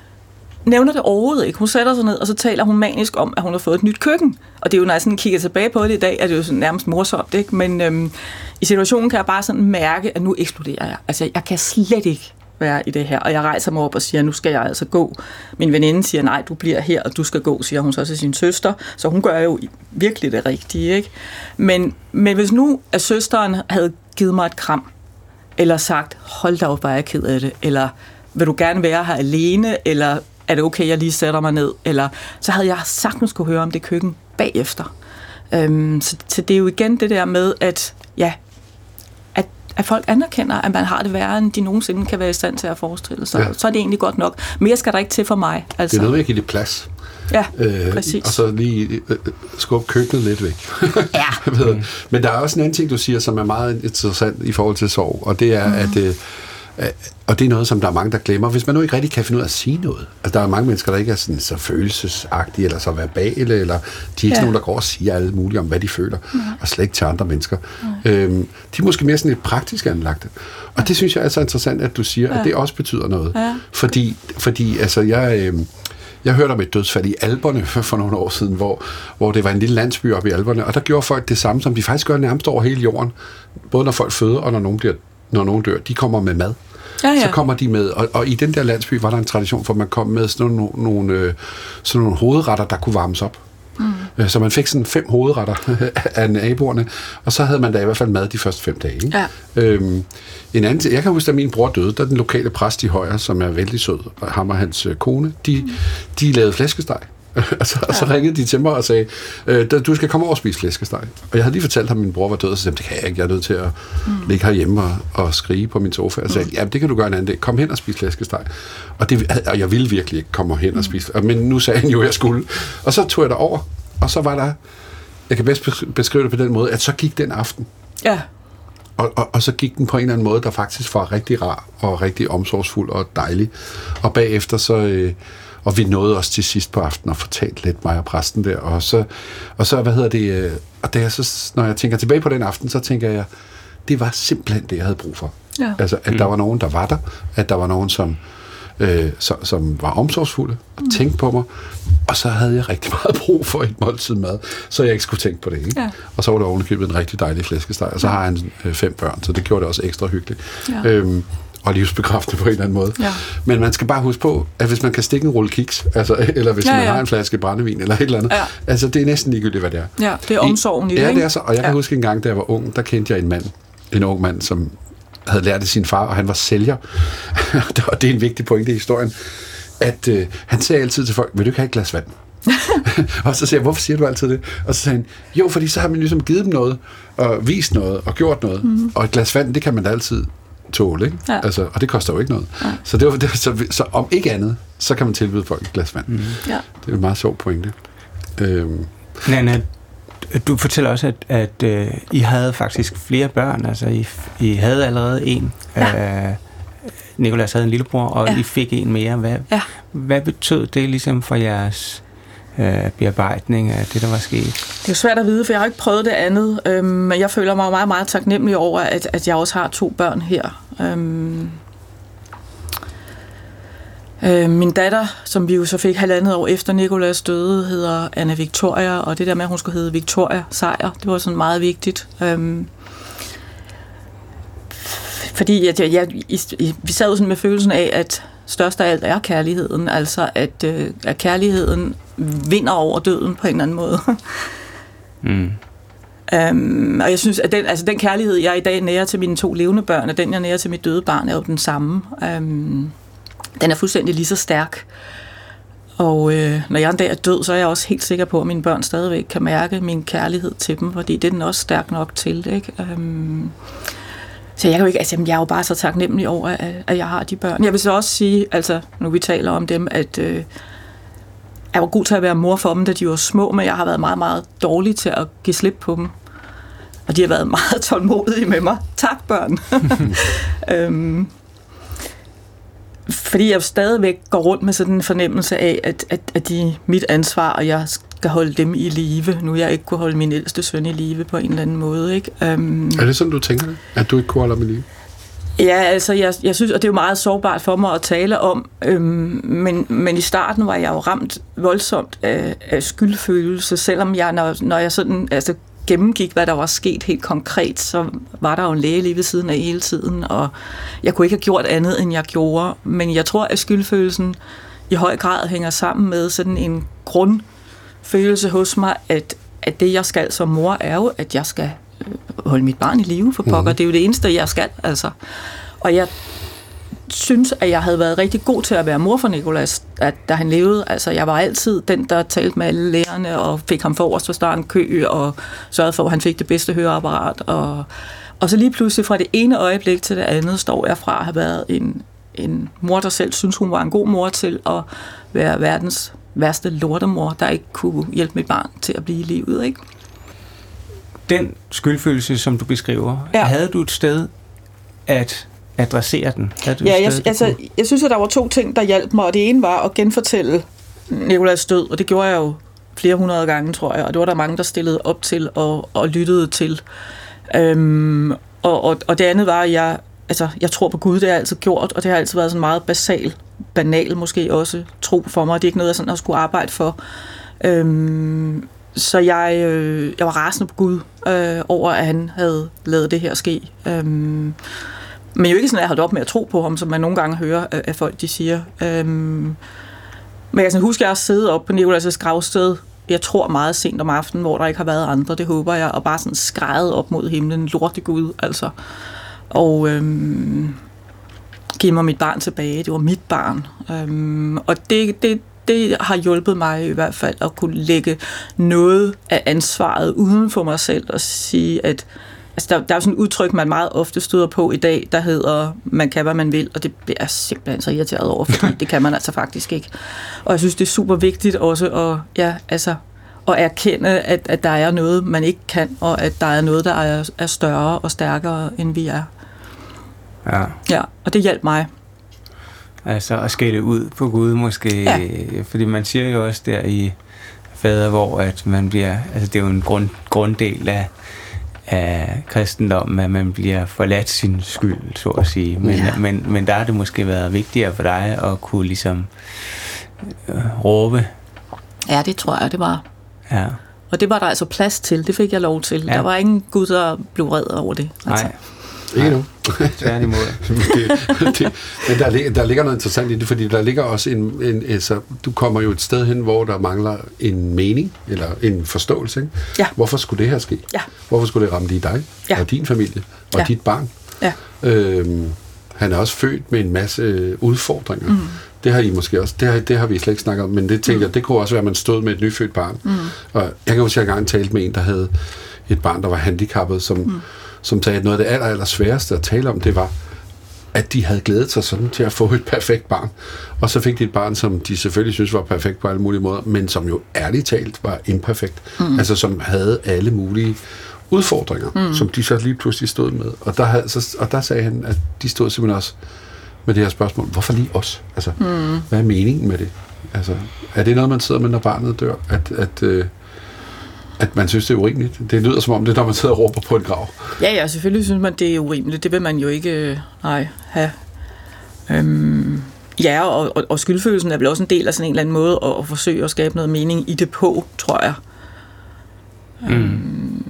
Speaker 4: nævner det overhovedet ikke. Hun sætter sig ned, og så taler hun manisk om, at hun har fået et nyt køkken. Og det er jo, når jeg sådan kigger tilbage på det i dag, er det jo sådan nærmest morsomt, ikke? Men øhm, i situationen kan jeg bare sådan mærke, at nu eksploderer jeg. Altså, jeg kan slet ikke være i det her. Og jeg rejser mig op og siger, nu skal jeg altså gå. Min veninde siger, nej, du bliver her, og du skal gå, siger hun så til sin søster. Så hun gør jo virkelig det rigtige, ikke? Men, men hvis nu, at søsteren havde givet mig et kram, eller sagt, hold da op, bare jeg ked af det, eller vil du gerne være her alene, eller er det okay, jeg lige sætter mig ned, eller så havde jeg sagtens kunne høre om det køkken bagefter. Øhm, så, så det er jo igen det der med, at ja, at, at folk anerkender, at man har det værre, end de nogensinde kan være i stand til at forestille sig. Ja. Så er det egentlig godt nok. Mere skal der ikke til for mig. Altså.
Speaker 1: Det er noget med at give det plads.
Speaker 4: Ja, øh, præcis.
Speaker 1: Og så lige øh, skubbe køkkenet lidt væk.
Speaker 4: Ja.
Speaker 1: mm. Men der er også en anden ting, du siger, som er meget interessant i forhold til sorg, og det er, mm. at øh, og det er noget, som der er mange, der glemmer. Hvis man nu ikke rigtig kan finde ud af at sige noget. Altså, der er mange mennesker, der ikke er sådan så følelsesagtige, eller så verbale, eller de er ikke ja. nogen, der går og siger alt muligt om, hvad de føler, ja. og slet ikke til andre mennesker. Ja. Øhm, de er måske mere sådan lidt praktisk anlagte. Og ja. det synes jeg er så interessant, at du siger, ja. at det også betyder noget. Ja. Fordi, fordi altså, jeg... Øh, Jeg hørte om et dødsfald i Alperne for nogle år siden, hvor, hvor det var en lille landsby oppe i Alperne, og der gjorde folk det samme, som de faktisk gør nærmest over hele jorden. Både når folk føder, og når nogen, bliver, når nogen dør. De kommer med mad. Ja, ja. Så kommer de med, og, og i den der landsby var der en tradition for, at man kom med sådan nogle, nogle, øh, sådan nogle hovedretter, der kunne varmes op. Mm. Så man fik sådan fem hovedretter af naboerne, og så havde man da i hvert fald mad de første fem dage. Ikke? Ja. Øhm, en anden, jeg kan huske, at min bror døde, der den lokale præst i Højer, som er vældig sød, ham og hans kone, de, mm. de lavede flæskesteg. og, så, ja. og så ringede de til mig og sagde, du skal komme over og spise flæskesteg. Og jeg havde lige fortalt ham, at min bror var død, og så sagde det kan jeg ikke, jeg er nødt til at mm. ligge herhjemme og, og skrige på min sofa. Og sagde, ja, det kan du gøre en anden dag. Kom hen og spise flæskesteg. Og, det, og jeg ville virkelig ikke komme hen og spise. Men nu sagde han jo, at jeg skulle. Og så tog jeg derover, og så var der, jeg kan bedst beskrive det på den måde, at så gik den aften. Ja. Og, og, og så gik den på en eller anden måde, der faktisk var rigtig rar og rigtig omsorgsfuld og dejlig. Og bagefter så... Øh, og vi nåede også til sidst på aftenen og fortalte lidt mig og præsten der. Og så, og så hvad hedder det... Øh, og da jeg så, når jeg tænker tilbage på den aften, så tænker jeg, det var simpelthen det, jeg havde brug for. Ja. Altså, at mm. der var nogen, der var der. At der var nogen, som... Øh, som, som var omsorgsfulde og mm. tænkte på mig, og så havde jeg rigtig meget brug for et måltid mad, så jeg ikke skulle tænke på det, ikke? Ja. Og så var der ovenikøbet en rigtig dejlig flæskesteg, og så ja. har han øh, fem børn, så det gjorde det også ekstra hyggeligt. Ja. Øhm, og livsbekræftende på en eller anden måde.
Speaker 4: Ja.
Speaker 1: Men man skal bare huske på, at hvis man kan stikke en rulle kiks, altså, eller hvis ja, man ja. har en flaske brændevin, eller et eller andet, ja. altså det er næsten ligegyldigt, hvad det er.
Speaker 4: Ja, det er omsorgen i det,
Speaker 1: Ja,
Speaker 4: ikke?
Speaker 1: det er så, og jeg kan ja. huske en gang, da jeg var ung, der kendte jeg en mand, en ung mand, som havde lært af sin far, og han var sælger. Og det er en vigtig pointe i historien, at øh, han sagde altid til folk, vil du ikke have et glas vand? Og så siger jeg, hvorfor siger du altid det? Og så sagde han, jo, fordi så har man ligesom givet dem noget, og vist noget, og gjort noget. Mm-hmm. Og et glas vand, det kan man da altid tåle, ikke? Ja. Altså, og det koster jo ikke noget. Ja. Så, det var, det, så, så om ikke andet, så kan man tilbyde folk et glas vand. Mm-hmm. Ja. Det er en meget sjov pointe. Øhm.
Speaker 2: Nanna, du fortæller også, at, at øh, I havde faktisk flere børn. Altså, I, I havde allerede en. Ja. Øh, Nicolas havde en lillebror, og ja. I fik en mere. Hvad, ja. hvad betød det ligesom for jeres øh, bearbejdning af det, der var sket?
Speaker 4: Det er jo svært at vide, for jeg har ikke prøvet det andet. Øhm, men jeg føler mig meget, meget taknemmelig over, at, at jeg også har to børn her. Øhm, øh, min datter, som vi jo så fik halvandet år efter Nicolas døde, hedder Anna Victoria, og det der med, at hun skulle hedde Victoria Sejr, det var sådan meget vigtigt. Øhm, Fordi at jeg, jeg, jeg, vi sad jo sådan med følelsen af, at størst af alt er kærligheden. Altså, at, øh, at kærligheden vinder over døden på en eller anden måde. Mm. Um, og jeg synes, at den, altså, den kærlighed, jeg i dag nærer til mine to levende børn, og den, jeg nærer til mit døde barn, er jo den samme. Um, den er fuldstændig lige så stærk. Og øh, når jeg en dag er død, så er jeg også helt sikker på, at mine børn stadigvæk kan mærke min kærlighed til dem, fordi det er den også stærk nok til, ikke? Um, Så jeg kan jo ikke, altså, jeg er jo bare så taknemmelig over, at jeg har de børn. Jeg vil så også sige, altså, nu vi taler om dem, at øh, jeg var god til at være mor for dem, da de var små, men jeg har været meget, meget dårlig til at give slip på dem. Og de har været meget tålmodige med mig. Tak, børn. øhm, fordi jeg stadigvæk går rundt med sådan en fornemmelse af, at, at, at de er mit ansvar, og jeg skal holde dem i live, nu jeg ikke kunne holde min ældste søn i live på en eller anden måde. Ikke? Um,
Speaker 1: er det sådan, du tænker det? At du ikke kunne holde ham i live?
Speaker 4: Ja, altså, jeg, jeg synes, og det er jo meget sårbart for mig at tale om, øhm, men, men i starten var jeg jo ramt voldsomt af, af skyldfølelse, selvom jeg, når, når jeg sådan, altså, gennemgik, hvad der var sket helt konkret, så var der jo en læge lige ved siden af hele tiden, og jeg kunne ikke have gjort andet, end jeg gjorde, men jeg tror, at skyldfølelsen i høj grad hænger sammen med sådan en grundfølelse hos mig, at, at det, jeg skal som mor, er jo, at jeg skal holde mit barn i live for pokker. Mm. Det er jo det eneste, jeg skal, altså. Og jeg synes, at jeg havde været rigtig god til at være mor for Nicolas, at da han levede. Altså, jeg var altid den, der talte med alle lærerne og fik ham forrest for starten kø og sørgede for, at han fik det bedste høreapparat. Og, og så lige pludselig fra det ene øjeblik til det andet står jeg fra at have været en, en mor, der selv synes, hun var en god mor til at være verdens værste lortemor, der ikke kunne hjælpe mit barn til at blive i livet, ikke?
Speaker 2: Den skyldfølelse, som du beskriver, ja. Havde du et sted at adressere den? Du
Speaker 4: ja, jeg, altså, jeg synes, at der var to ting, der hjalp mig, og det ene var at genfortælle Nicolas død, og det gjorde jeg jo flere hundrede gange, tror jeg, og det var der mange, der stillede op til og, og lyttede til. Øhm, og, og, og det andet var, at jeg, altså, jeg tror på Gud, det har jeg altid gjort, og det har altid været sådan meget basal, banal måske også, tro for mig, det er ikke noget, jeg sådan har skulle arbejde for. Øhm, Så jeg, øh, jeg var rasende på Gud øh, over, at han havde lavet det her ske. Øhm, men jo ikke sådan, at jeg holdt op med at tro på ham, som man nogle gange hører af, af folk, de siger. Øhm, men jeg kan huske, at jeg har siddet oppe på Nicolas' gravsted, jeg tror meget sent om aftenen, hvor der ikke har været andre, det håber jeg, og bare sådan skrædet op mod himlen, lorte Gud, altså. Og øhm, giv mig mit barn tilbage, det var mit barn. Øhm, og det... det Det har hjulpet mig i hvert fald at kunne lægge noget af ansvaret uden for mig selv og sige, at altså der, der er sådan et udtryk, man meget ofte støder på i dag, der hedder, man kan, hvad man vil, og det bliver jeg simpelthen så irriteret over, fordi det kan man altså faktisk ikke. Og jeg synes, det er super vigtigt også at, ja, altså, at erkende, at, at der er noget, man ikke kan, og at der er noget, der er, er større og stærkere, end vi er.
Speaker 2: Ja.
Speaker 4: Ja, og det hjalp mig.
Speaker 2: Altså at skælde ud på Gud måske, ja. Fordi man siger jo også der i Fader, hvor at man bliver, altså det er jo en grund, grunddel af, af kristendommen, at man bliver forladt sin skyld, så at sige. Men, ja. men, men der har det måske været vigtigere for dig at kunne ligesom øh, råbe.
Speaker 4: Ja, det tror jeg, det var.
Speaker 2: Ja.
Speaker 4: Og det var der altså plads til, det fik jeg lov til. Ja. Der var ingen Gud, der blev vred over det. Altså.
Speaker 2: Nej.
Speaker 1: Ikke nu.
Speaker 2: Tværtimod.
Speaker 1: det, det, men der ligger, der ligger noget interessant i det, fordi der ligger også en, en altså, du kommer jo et sted hen, hvor der mangler en mening, eller en forståelse, ikke?
Speaker 4: Ja.
Speaker 1: Hvorfor skulle det her ske?
Speaker 4: Ja.
Speaker 1: Hvorfor skulle det ramme lige dig,
Speaker 4: ja.
Speaker 1: og din familie, og
Speaker 4: ja.
Speaker 1: dit barn?
Speaker 4: Ja.
Speaker 1: Øhm, han er også født med en masse udfordringer. Mm. Det har I måske også, det har, det har vi slet ikke snakket om, men det tænker mm. jeg, det kunne også være, at man stod med et nyfødt barn. Mm. Og jeg kan huske, at jeg engang talte med en, der havde et barn, der var handicappet, som, mm. som sagde, at noget af det aller, aller sværeste at tale om, det var, at de havde glædet sig sådan til at få et perfekt barn. Og så fik de et barn, som de selvfølgelig synes var perfekt på alle mulige måder, men som jo ærligt talt var imperfekt. Mm. Altså som havde alle mulige udfordringer, mm. som de så lige pludselig stod med. Og der, havde, så, og der sagde han, at de stod simpelthen også med det her spørgsmål, hvorfor lige os? Altså, mm. hvad er meningen med det? Altså, er det noget, man sidder med, når barnet dør? At, at, øh, at man synes, det er urimeligt? Det lyder som om det, når man sidder og råber på en grav.
Speaker 4: Ja, ja, selvfølgelig synes man, det er urimeligt. Det vil man jo ikke nej, have. Øhm, ja, og, og, og skyldfølelsen er vel også en del af sådan en eller anden måde at, at forsøge at skabe noget mening i det på, tror jeg. Mm. Øhm,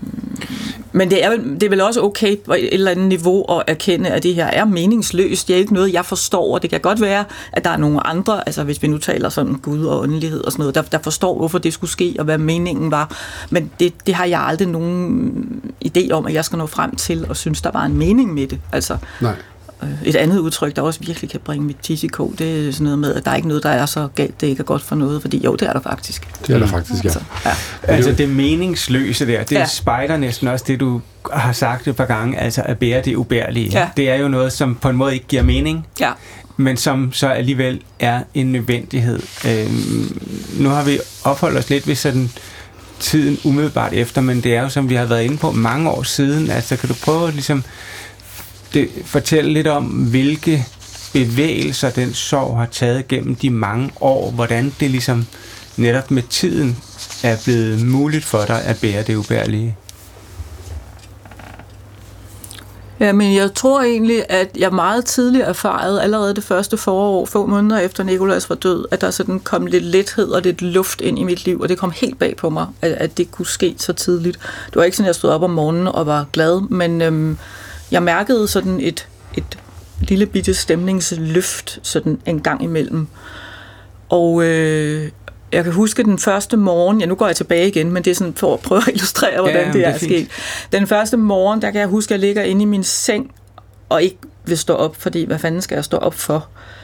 Speaker 4: Men det er, det er vel også okay på et eller andet niveau at erkende, at det her er meningsløst. Det er ikke noget, jeg forstår, og det kan godt være, at der er nogle andre, altså hvis vi nu taler sådan Gud og åndelighed og sådan noget, der, der forstår, hvorfor det skulle ske, og hvad meningen var. Men det, det har jeg aldrig nogen idé om, at jeg skal nå frem til, og synes, der var en mening med det. Altså,
Speaker 1: nej.
Speaker 4: Et andet udtryk, der også virkelig kan bringe mit tisikå, det er sådan noget med, at der er ikke noget, der er så galt, det ikke er godt for noget, fordi jo, det er der faktisk.
Speaker 1: Det er der faktisk, ja.
Speaker 4: Altså, ja.
Speaker 2: Altså det meningsløse der, det
Speaker 4: ja.
Speaker 2: spejler næsten også det, du har sagt et par gange, altså at bære det ubærlige.
Speaker 4: Ja.
Speaker 2: Det er jo noget, som på en måde ikke giver mening,
Speaker 4: ja.
Speaker 2: men som så alligevel er en nødvendighed. Øhm, nu har vi opholdt os lidt ved sådan tiden umiddelbart efter, men det er jo, som vi har været inde på, mange år siden. Altså kan du prøve at ligesom det, fortælle lidt om, hvilke bevægelser den sorg har taget gennem de mange år, hvordan det ligesom netop med tiden er blevet muligt for dig at bære det ubærlige?
Speaker 4: Ja, men jeg tror egentlig, at jeg meget tidligt erfarede, allerede det første forår, få måneder efter Nicolas var død, at der sådan kom lidt lethed og lidt luft ind i mit liv, og det kom helt bag på mig, at, at det kunne ske så tidligt. Det var ikke sådan, at jeg stod op om morgenen og var glad, men øhm, jeg mærkede sådan et, et lille bitte stemningsløft sådan en gang imellem. Og øh, jeg kan huske den første morgen, ja nu går jeg tilbage igen, men det er sådan for at prøve at illustrere, hvordan ja, det er, er sket. Den første morgen, der kan jeg huske, at jeg ligger inde i min seng, og ikke vil stå op, fordi hvad fanden skal jeg stå op for?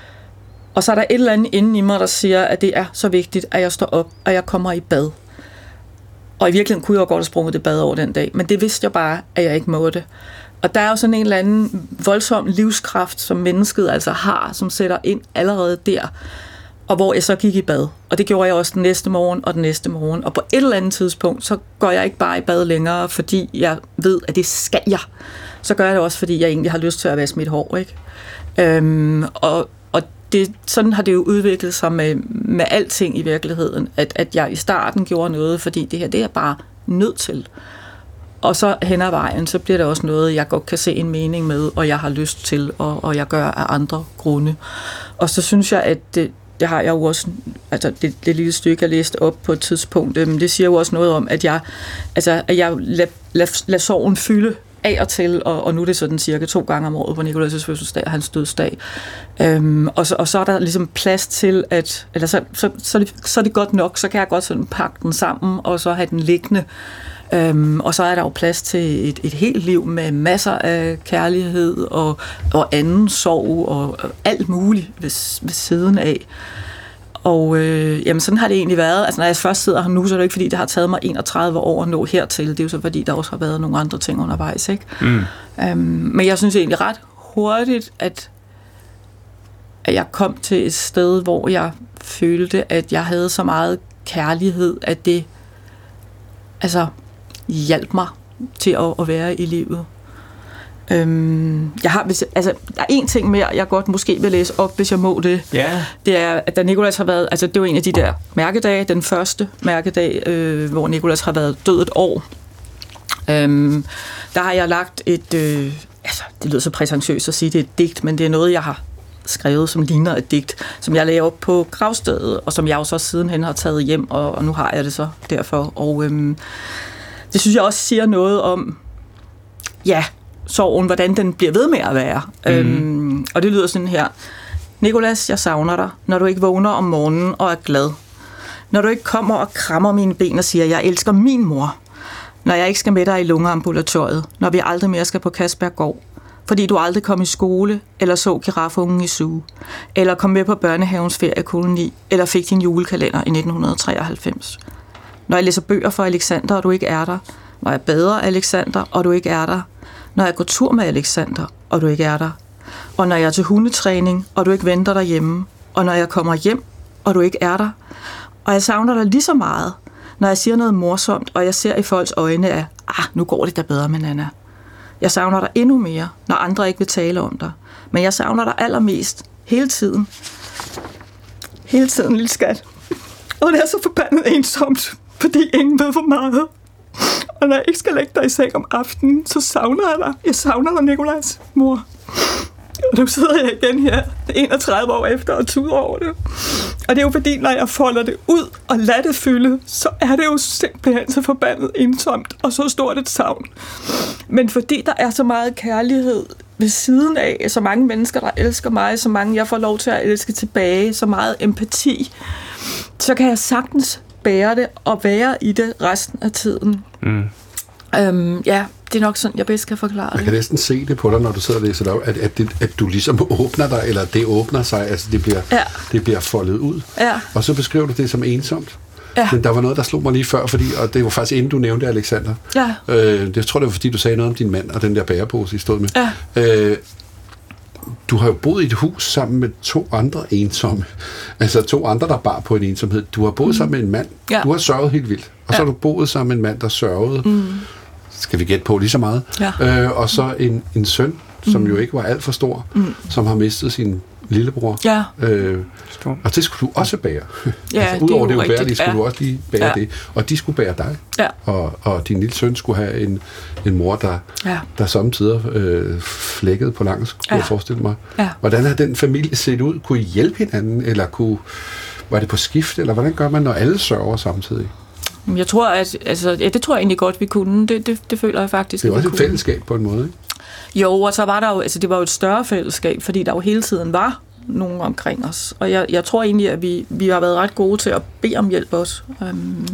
Speaker 4: Og så er der et eller andet inde i mig, der siger, at det er så vigtigt, at jeg står op, og jeg kommer i bad. Og i virkeligheden kunne jeg jo godt have sprunget det bad over den dag, men det vidste jeg bare, at jeg ikke måtte. Og der er jo sådan en eller anden voldsom livskraft, som mennesket altså har, som sætter ind allerede der, og hvor jeg så gik i bad. Og det gjorde jeg også den næste morgen og den næste morgen. Og på et eller andet tidspunkt, så går jeg ikke bare i bad længere, fordi jeg ved, at det skal jeg. Så gør jeg det også, fordi jeg egentlig har lyst til at vaske mit hår, ikke? Øhm, og og det, sådan har det jo udviklet sig med, med alting i virkeligheden, at, at jeg i starten gjorde noget, fordi det her, det er bare nødt til. Og så hen ad vejen, så bliver det også noget, jeg godt kan se en mening med, og jeg har lyst til, og, og jeg gør af andre grunde. Og så synes jeg, at det, det har jeg jo også, altså det, det lille stykke, jeg læste op på et tidspunkt, men det siger jo også noget om, at jeg, altså, at jeg lader lad, lad sorgen fylde af og til, og, og nu er det sådan cirka to gange om året på Nicolas' fødselsdag og hans dødsdag. Øhm, og, så, og så er der ligesom plads til, at, eller så, så, så, er det, så er det godt nok, så kan jeg godt sådan pakke den sammen, og så have den liggende. Øhm, og så er der jo plads til et, et helt liv med masser af kærlighed og, og anden sorg og, og alt muligt ved, ved siden af. Og øh, jamen sådan har det egentlig været. Altså når jeg først sidder her nu, så er det ikke fordi, det har taget mig enogtredive år at nå hertil. Det er jo så fordi, der også har været nogle andre ting undervejs, ikke? Mm. Øhm, men jeg synes egentlig ret hurtigt, at, at jeg kom til et sted, hvor jeg følte, at jeg havde så meget kærlighed, at det altså hjalp mig til at, at være i livet. Øhm, jeg har, hvis, altså, der er en ting mere, jeg godt måske vil læse op, hvis jeg må det.
Speaker 2: Yeah.
Speaker 4: Det er, at da Nicolas har været, altså det var en af de der mærkedage, den første mærkedag, øh, hvor Nicolas har været død et år. Øhm, der har jeg lagt et, øh, altså det lyder så præsentøst at sige, det er et digt, men det er noget, jeg har skrevet, som ligner et digt, som jeg lagde op på gravstedet, og som jeg jo så sidenhen har taget hjem, og, og nu har jeg det så derfor. Og øhm, det synes jeg også siger noget om, ja, sorgen, hvordan den bliver ved med at være. Mm. Øhm, og det lyder sådan her. Nicolas, jeg savner dig, når du ikke vågner om morgenen og er glad. Når du ikke kommer og krammer mine ben og siger, jeg elsker min mor. Når jeg ikke skal med dig i lungeambulatoriet. Når vi aldrig mere skal på Kaspergård. Fordi du aldrig kom i skole, eller så girafungen i zoo. Eller kom med på børnehavens feriekoloni, eller fik din julekalender i nitten treoghalvfems. Når jeg læser bøger for Alexander, og du ikke er der. Når jeg bader Alexander, og du ikke er der. Når jeg går tur med Alexander, og du ikke er der. Og når jeg er til hundetræning, og du ikke venter derhjemme. Og når jeg kommer hjem, og du ikke er der. Og jeg savner dig lige så meget, når jeg siger noget morsomt, og jeg ser i folks øjne af, ah, nu går det da bedre med Nana. Jeg savner dig endnu mere, når andre ikke vil tale om dig. Men jeg savner dig allermest, hele tiden.
Speaker 3: Hele tiden, lille skat. Og det er så forbandet ensomt, fordi ingen ved hvor meget. Og når jeg ikke skal lægge dig i seng om aftenen, så savner jeg dig. Jeg savner dig, Nicolas, mor. Og nu sidder jeg igen her, enogtredive år efter, og tuder over det. Og det er jo fordi, når jeg folder det ud og lader det fylde, så er det jo simpelthen så forbandet ensomt og så stort et savn. Men fordi der er så meget kærlighed ved siden af, så mange mennesker, der elsker mig, så mange, jeg får lov til at elske tilbage, så meget empati, så kan jeg sagtens bære det og være i det resten af tiden. Mm. Øhm, ja, det er nok sådan, jeg bedst kan forklare det.
Speaker 1: Jeg kan næsten se det på dig, når du sidder og læser det op, at, at, det, at du ligesom åbner dig, eller det åbner sig, altså det bliver, ja. det bliver foldet ud.
Speaker 4: Ja.
Speaker 1: Og så beskriver du det som ensomt.
Speaker 4: Ja.
Speaker 1: Men der var noget, der slog mig lige før, fordi, og det var faktisk inden du nævnte Alexander.
Speaker 4: Ja.
Speaker 1: Øh, det tror jeg, det var fordi, du sagde noget om din mand og den der bærepose, I stod med.
Speaker 4: Ja.
Speaker 1: Øh, du har jo boet i et hus sammen med to andre ensomme. Altså to andre, der bar på en ensomhed. Du har boet mm. sammen med en mand. Ja. Du har sørget helt vildt. Og så ja. har du boet sammen med en mand, der sørgede. Mm. Skal vi gætte på lige så meget. Ja. Øh, og så en, en søn, som mm. jo ikke var alt for stor, mm. som har mistet sin lillebror. Ja. Øh, og det skulle du også bære.
Speaker 4: Ja,
Speaker 1: altså, udover det, det ubærlige, skulle
Speaker 4: ja.
Speaker 1: du også lige bære ja. det. Og de skulle bære dig.
Speaker 4: Ja.
Speaker 1: Og, og din lille søn skulle have en, en mor, der, ja. der samtidig øh, flækkede på langs, kunne ja. jeg forestille mig. Ja. Hvordan har den familie set ud? Kunne I hjælpe hinanden? Eller kunne, var det på skift? Eller hvordan gør man, når alle sørger samtidig?
Speaker 4: Jeg tror, at altså, ja, det tror jeg egentlig godt, vi kunne. Det, det, det føler jeg faktisk.
Speaker 1: Det er også et fællesskab på en måde, ikke?
Speaker 4: Jo, og så var der jo, altså det var jo et større fællesskab, fordi der jo hele tiden var nogen omkring os. Og jeg, jeg tror egentlig, at vi, vi har været ret gode til at bede om hjælp også. Um,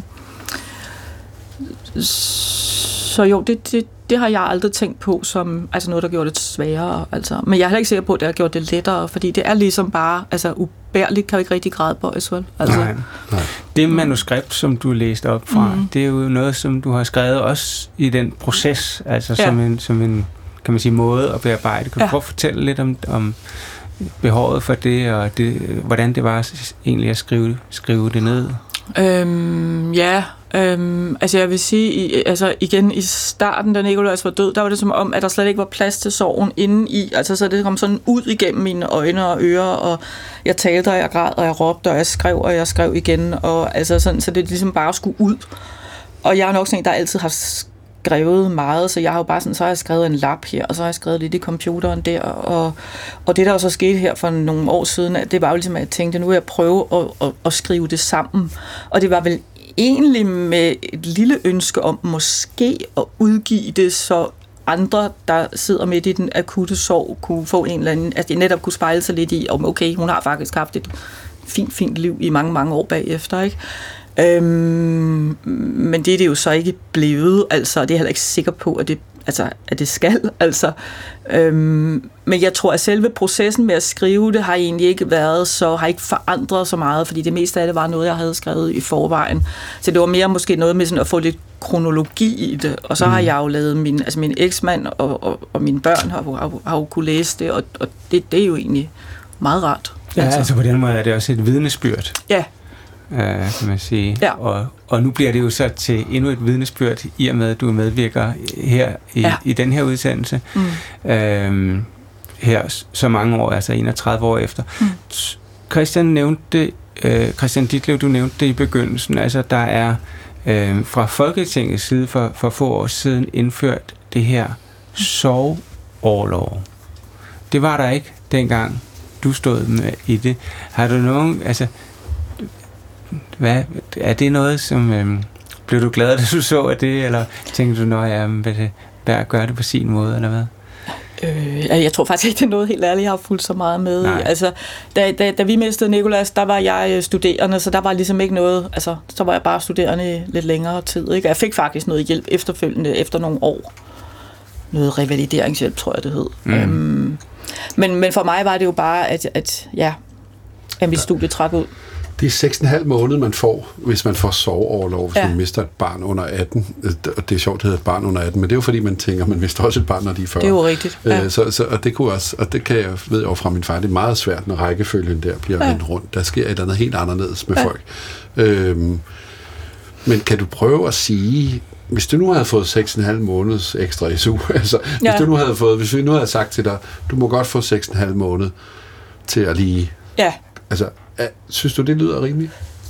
Speaker 4: så jo, det, det, det har jeg aldrig tænkt på som altså noget, der gjorde det sværere. Altså. Men jeg er heller ikke sikker på, at det har gjort det lettere, fordi det er ligesom bare, altså ubærligt kan jo ikke rigtig gradbøjes, vel? Altså.
Speaker 2: Nej, nej. Det manuskript, som du læste op fra, mm. det er jo noget, som du har skrevet også i den proces, altså ja. som, en, som en, kan man sige, måde at bearbejde. Kan du ja. prøve at fortælle lidt om, om behovet for det, og det, hvordan det var egentlig at skrive, skrive det ned?
Speaker 4: Øhm, ja, øhm, altså jeg vil sige, i, altså igen i starten, da Nicolas var død, der var det som om, at der slet ikke var plads til sorgen inde i, altså så det kom sådan ud igennem mine øjne og ører, og jeg talte, og jeg græd, og jeg råbte, og jeg skrev, og jeg skrev igen, og altså sådan, så det ligesom bare skulle ud. Og jeg er nok sådan en, der altid har skrevet meget, så jeg har jo bare sådan, så har jeg skrevet en lap her, og så har jeg skrevet lidt i computeren der, og, og det der jo så skete her for nogle år siden, at det var jo ligesom, at jeg tænkte, nu vil jeg prøve at, at, at skrive det sammen, og det var vel egentlig med et lille ønske om måske at udgive det, så andre, der sidder midt i den akutte sorg, kunne få en eller anden, at de netop kunne spejle sig lidt i, om okay, hun har faktisk haft et fint, fint liv i mange, mange år bagefter, ikke? Øhm, men det er det jo så ikke blevet, altså det er jeg heller ikke sikker på, at det, altså, at det skal, altså. Øhm, men jeg tror, at selve processen med at skrive det har egentlig ikke været så, har ikke forandret så meget, fordi det meste af det var noget, jeg havde skrevet i forvejen. Så det var mere måske noget med sådan at få lidt kronologi i det, og så mm. har jeg jo lavet min, altså min eksmand og, og, og mine børn har, har, har jo kunne læse det, og, og det, det er jo egentlig meget rart.
Speaker 2: Ja, altså. altså på den måde er det også et vidnesbyrd.
Speaker 4: Ja.
Speaker 2: Uh, kan man sige.
Speaker 4: Ja.
Speaker 2: Og, og nu bliver det jo så til endnu et vidnesbyrd, i og med, at du medvirker her i, ja. i den her udsendelse. Mm. Uh, her så mange år, altså enogtredive år efter. Mm. Christian nævnte, uh, Christian Ditlev, du nævnte det i begyndelsen, altså der er uh, fra Folketingets side for, for få år siden indført det her sorgorlov. Det var der ikke dengang du stod med i det. Har du nogen, altså hvad, er det noget, som øhm, blev du glad, da du så af det, eller tænkte du, når jeg vil det værd at gøre det på sin måde, eller hvad?
Speaker 4: Øh, jeg tror faktisk ikke, det er noget helt ærligt, jeg har fulgt så meget med. Altså, da, da, da vi mistede Nicolas, der var jeg studerende, så der var ligesom ikke noget, altså, så var jeg bare studerende i lidt længere tid, ikke? Jeg fik faktisk noget hjælp efterfølgende, efter nogle år. Noget revalideringshjælp, tror jeg, det hed. Mm. Øhm, men, men for mig var det jo bare, at, at ja, at mit studie trak ud.
Speaker 1: Det er seks og en halv måned, man får, hvis man får soveoverlov, hvis ja. man mister et barn under atten. Og det er sjovt, det hedder et barn under atten, men det er jo fordi, man tænker, man mister også et barn, når de er fyrre.
Speaker 4: Det er jo rigtigt. Ja.
Speaker 1: Så, så, og det kunne også, og det kan jeg ved jeg jo fra min far, det er meget svært, når rækkefølgen der bliver ja. vendt rundt. Der sker et eller andet helt anderledes med ja. folk. Øhm, men kan du prøve at sige, hvis du nu havde fået seks og en halv måneds ekstra S U, altså ja. hvis du nu havde fået, hvis vi nu havde sagt til dig, du må godt få seks og en halv måned til at lige...
Speaker 4: Ja.
Speaker 1: Altså, synes du, det lyder rimeligt?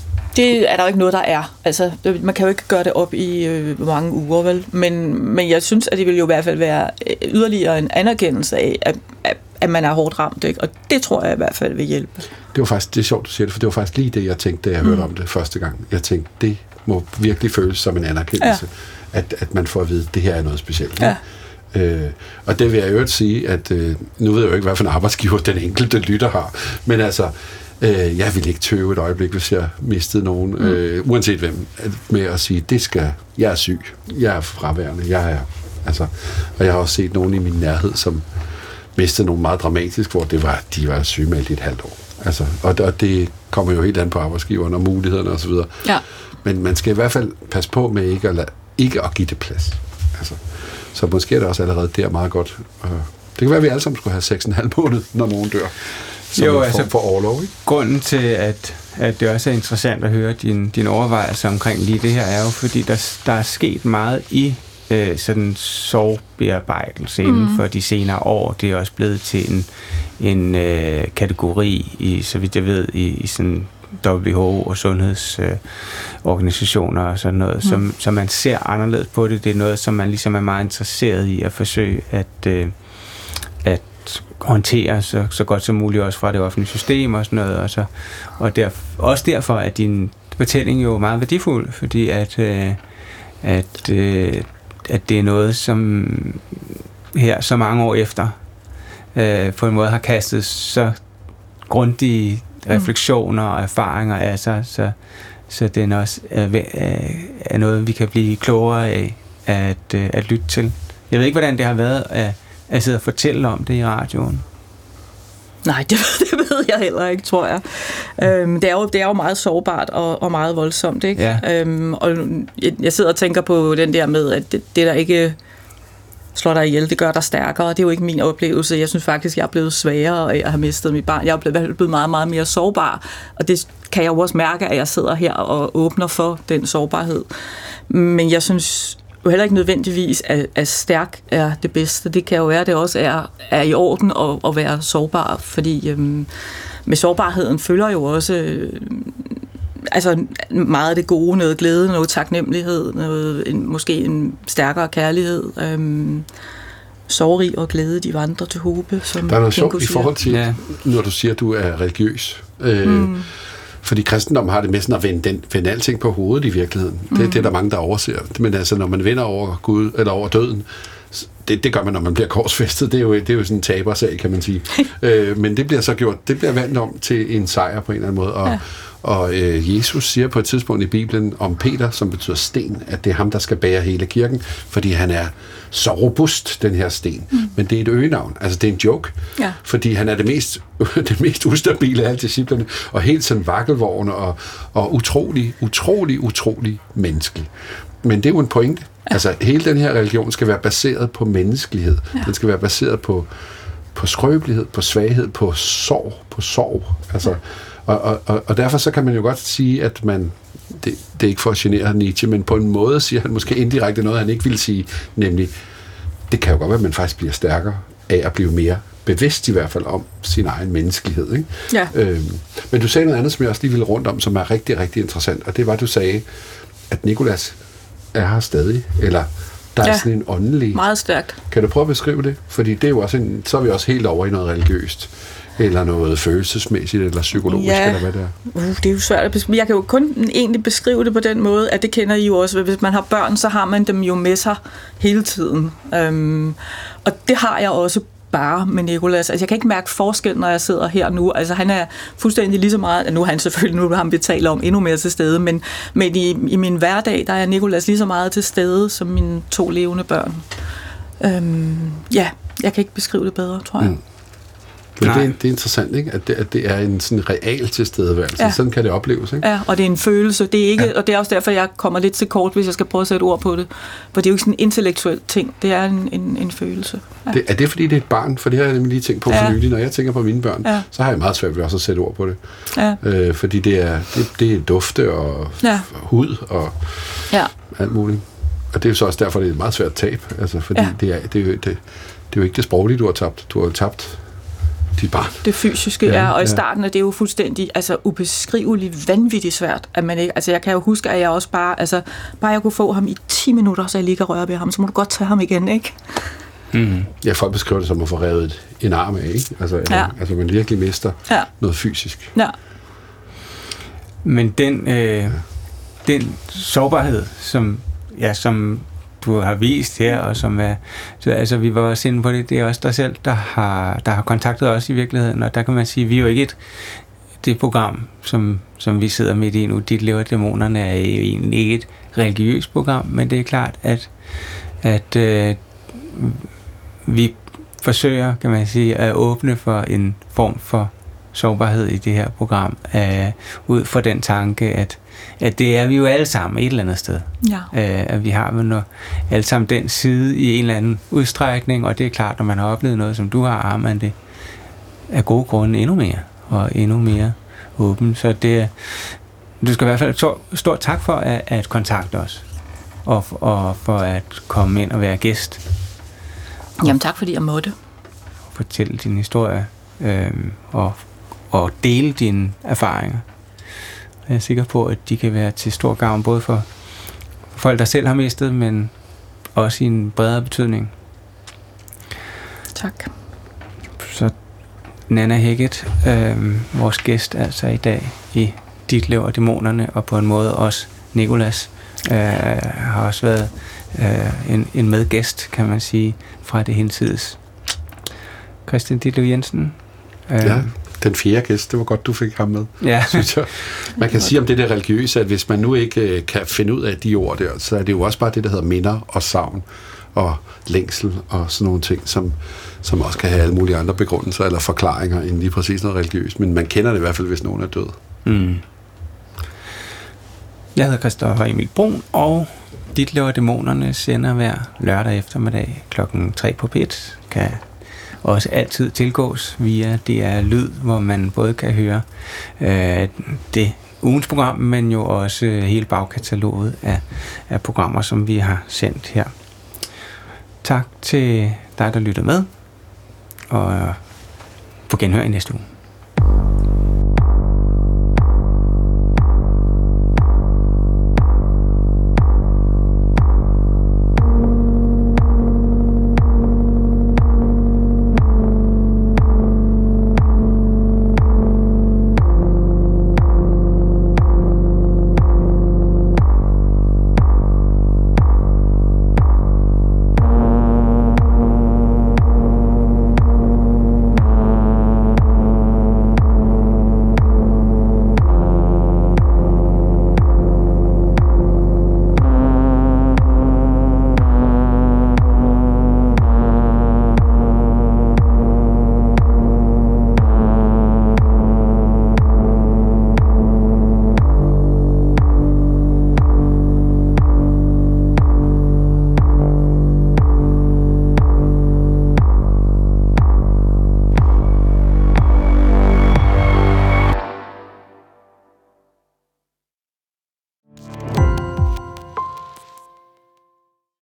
Speaker 4: Det er der jo ikke noget, der er. Altså, man kan jo ikke gøre det op i øh, mange uger, vel? Men, men jeg synes, at det vil jo i hvert fald være yderligere en anerkendelse af, at, at, at man er hårdt ramt, ikke? Og det tror jeg i hvert fald vil hjælpe.
Speaker 1: Det var faktisk, det er sjovt, du siger det, for det var faktisk lige det, jeg tænkte, da jeg mm. hørte om det første gang. Jeg tænkte, det må virkelig føles som en anerkendelse, ja. at, at man får at vide, at det her er noget specielt. Ja. Øh, og det vil jeg jo sige, at øh, nu ved jeg jo ikke, hvad for en arbejdsgiver den enkelte lytter har, men altså, øh, jeg vil ikke tøve et øjeblik, hvis jeg mistede nogen, mm. øh, uanset hvem, med at sige, det skal, jeg er syg, jeg er fraværende, jeg er, altså, og jeg har også set nogen i min nærhed, som mistede nogen meget dramatisk, hvor det var, de var sygemeldt i et halvt år. Altså, og, og det kommer jo helt an på arbejdsgiverne og mulighederne og så videre. Ja. Men man skal i hvert fald passe på med ikke at, lade, ikke at give det plads. Altså, så måske er det også allerede der meget godt. Det kan være, at vi alle sammen skulle have seks og en halv måned, når nogen dør. Som jo, altså for overlov, ikke?
Speaker 2: Grunden til, at, at det også er interessant at høre din, din overvejelse omkring lige det her, er jo, fordi der, der er sket meget i øh, sådan sorgbearbejdelse inden mm. for de senere år. Det er også blevet til en, en øh, kategori, i, så vidt jeg ved, i, i sådan W H O og sundhedsorganisationer øh, og sådan noget, mm. som, som man ser anderledes på det. Det er noget, som man ligesom er meget interesseret i at forsøge at, øh, at håndtere så, så godt som muligt, også fra det offentlige system og sådan noget. Og, så, og der, også derfor er din fortælling jo meget værdifuld, fordi at, øh, at, øh, at det er noget, som her så mange år efter øh, på en måde har kastet så grundige refleksioner og erfaringer af sig, så, så den også er, er noget, vi kan blive klogere af at, at lytte til. Jeg ved ikke, hvordan det har været at, at sidde og fortælle om det i radioen.
Speaker 4: Nej, det, det ved jeg heller ikke, tror jeg. Øhm, det, er jo, det er jo meget sårbart og, og meget voldsomt, ikke? Ja. Øhm, og jeg, jeg sidder og tænker på den der med, at det, det der ikke slår dig ihjel, det gør dig stærkere. Det er jo ikke min oplevelse. Jeg synes faktisk, jeg er blevet sværere af at have mistet mit barn. Jeg er blevet, blevet meget, meget mere sårbar, og det kan jeg jo også mærke, at jeg sidder her og åbner for den sårbarhed. Men jeg synes jo heller ikke nødvendigvis, at, at stærk er det bedste. Det kan jo være, at det også er, er i orden at, at være sårbar, fordi øhm, med sårbarheden følger jo også øh, altså meget af det gode, noget glæde, noget taknemmelighed, noget, en, måske en stærkere kærlighed, øhm, sorgrig og glæde, de vandrer til håbe. Som
Speaker 1: der er noget sjovt i forhold til, ja. når du siger, at du er religiøs. Øh, mm. Fordi kristendom har det med sådan at vende, den, vende alting på hovedet i virkeligheden. Det, mm. det er der mange, der overser. Men altså, når man vender over Gud, eller over døden, det, det gør man, når man bliver korsfæstet. Det er jo, det er jo sådan en tabersag, kan man sige. øh, men det bliver så gjort, det bliver vendt om til en sejr på en eller anden måde. Og, ja. Og øh, Jesus siger på et tidspunkt i Bibelen om Peter, som betyder sten, at det er ham, der skal bære hele kirken, fordi han er så robust, den her sten. Mm. Men det er et øgenavn, altså det er en joke, ja. Fordi han er det mest, det mest ustabile af alle disciplerne, og helt sådan vakkelvogn og, og utrolig, utrolig, utrolig menneskelig. Men det er jo en pointe. Ja. Altså hele den her religion skal være baseret på menneskelighed. Ja. Den skal være baseret på, på skrøbelighed, på svaghed, på sorg, på sorg. Altså ja. Og, og, og derfor så kan man jo godt sige, at man, det, det er ikke for at genere Nietzsche, men på en måde siger han måske indirekte noget, han ikke vil sige, nemlig, det kan jo godt være, at man faktisk bliver stærkere af at blive mere bevidst i hvert fald om sin egen menneskelighed. Ikke? Ja. Øhm, men du sagde noget andet, som jeg også lige ville rundt om, som er rigtig, rigtig interessant, og det var, at du sagde, at Nicolas er her stadig, eller der er ja, sådan en åndelig...
Speaker 4: meget stærkt.
Speaker 1: Kan du prøve at beskrive det? Fordi det er jo også en, så er vi også helt over i noget religiøst. Eller noget følelsesmæssigt, eller psykologisk, ja. Eller hvad det er.
Speaker 4: Uh, det er jo svært at beskrive. Jeg kan jo kun egentlig beskrive det på den måde, at det kender I jo også. Hvis man har børn, så har man dem jo med sig hele tiden. Um, og det har jeg også bare med Nicolas. Altså, jeg kan ikke mærke forskel, når jeg sidder her nu. Altså, han er fuldstændig lige så meget, nu er han selvfølgelig, nu har vi talt om endnu mere til stede, men, men i, i min hverdag, der er Nicolas lige så meget til stede, som mine to levende børn. Øhm, ja, jeg kan ikke beskrive det bedre, tror jeg. Mm.
Speaker 1: Men det er, det er interessant, ikke? At, det, at det er en sådan real tilstedeværelse. Ja. Sådan kan det opleves, ikke?
Speaker 4: Ja, og det er en følelse. Det er ikke, ja. Og det er også derfor, jeg kommer lidt til kort, hvis jeg skal prøve at sætte ord på det. For det er jo ikke sådan en intellektuel ting. Det er en, en, en følelse. Ja. Det,
Speaker 1: er det, fordi det er et barn? For det har jeg nemlig lige tænkt på for
Speaker 4: ja.
Speaker 1: nylig. Når jeg tænker på mine børn, ja. så har jeg meget svært ved også at sætte ord på det. Ja. Øh, fordi det er, det, det er dufte og ja. hud og ja. alt muligt. Og det er jo så også derfor, det er et meget svært tab. Altså, fordi ja. det, er, det, er jo, det, det er jo ikke det sproglige, du har tabt. Du har tabt dit barn.
Speaker 4: Det fysiske, ja, ja, og i starten er det jo fuldstændig, altså ubeskriveligt vanvittigt svært, at man ikke, altså jeg kan jo huske, at jeg også bare, altså bare jeg kunne få ham i ti minutter, så jeg lige kan røre ved ham, så må du godt tage ham igen, ikke?
Speaker 1: Mm-hmm. Ja, folk beskriver det som at få revet en arm af, ikke? Altså, ja. altså man virkelig mister ja. noget fysisk. Ja.
Speaker 2: Men den, øh, ja. den sårbarhed, som, ja, som du har vist her, og som er, så, altså vi var også inde på det, det er også dig selv, der har, der har kontaktet os i virkeligheden, og der kan man sige, vi er jo ikke et, det program, som, som vi sidder midt i nu, Dit lever dæmonerne, er jo egentlig ikke et religiøst program, men det er klart, at, at øh, vi forsøger, kan man sige, at åbne for en form for sårbarhed i det her program, øh, ud fra den tanke, at at det er vi jo alle sammen et eller andet sted. Ja. Øh, at vi har vel noget, alle sammen den side i en eller anden udstrækning, og det er klart, når man har oplevet noget, som du har, har man det af gode grunde endnu mere, og endnu mere åben. Så det, du skal i hvert fald stort, stort tak for at, at kontakte os, og, og for at komme ind og være gæst.
Speaker 4: Og Jamen tak, fordi jeg måtte.
Speaker 2: Fortælle din historie, øh, og, og dele dine erfaringer. Jeg er sikker på, at de kan være til stor gavn, både for folk, der selv har mistet, men også i en bredere betydning.
Speaker 4: Tak.
Speaker 2: Så Nanna Heggett, øh, vores gæst altså i dag i Dit lever dæmonerne, og på en måde også Nicolas, øh, har også været øh, en, en medgæst, kan man sige, fra det hinsides. Christian Ditlev Jensen.
Speaker 1: Øh, ja. Den fjerde gæst, det var godt, du fik ham med, ja. synes jeg. Man kan sige om det der religiøse, at hvis man nu ikke øh, kan finde ud af de ord der, så er det jo også bare det, der hedder minder og savn og længsel og sådan nogle ting, som, som også kan have alle mulige andre begrundelser eller forklaringer end lige præcis noget religiøst. Men man kender det i hvert fald, hvis nogen er død. Mm.
Speaker 2: Jeg hedder Christoffer Emil Brun, og Dit lever dæmonerne sender hver lørdag eftermiddag klokken tre på P et. Kan også altid tilgås via D R Lyd, hvor man både kan høre øh, det ugens program, men jo også hele bagkataloget af, af programmer, som vi har sendt her. Tak til dig, der lytter med, og på genhør i næste uge.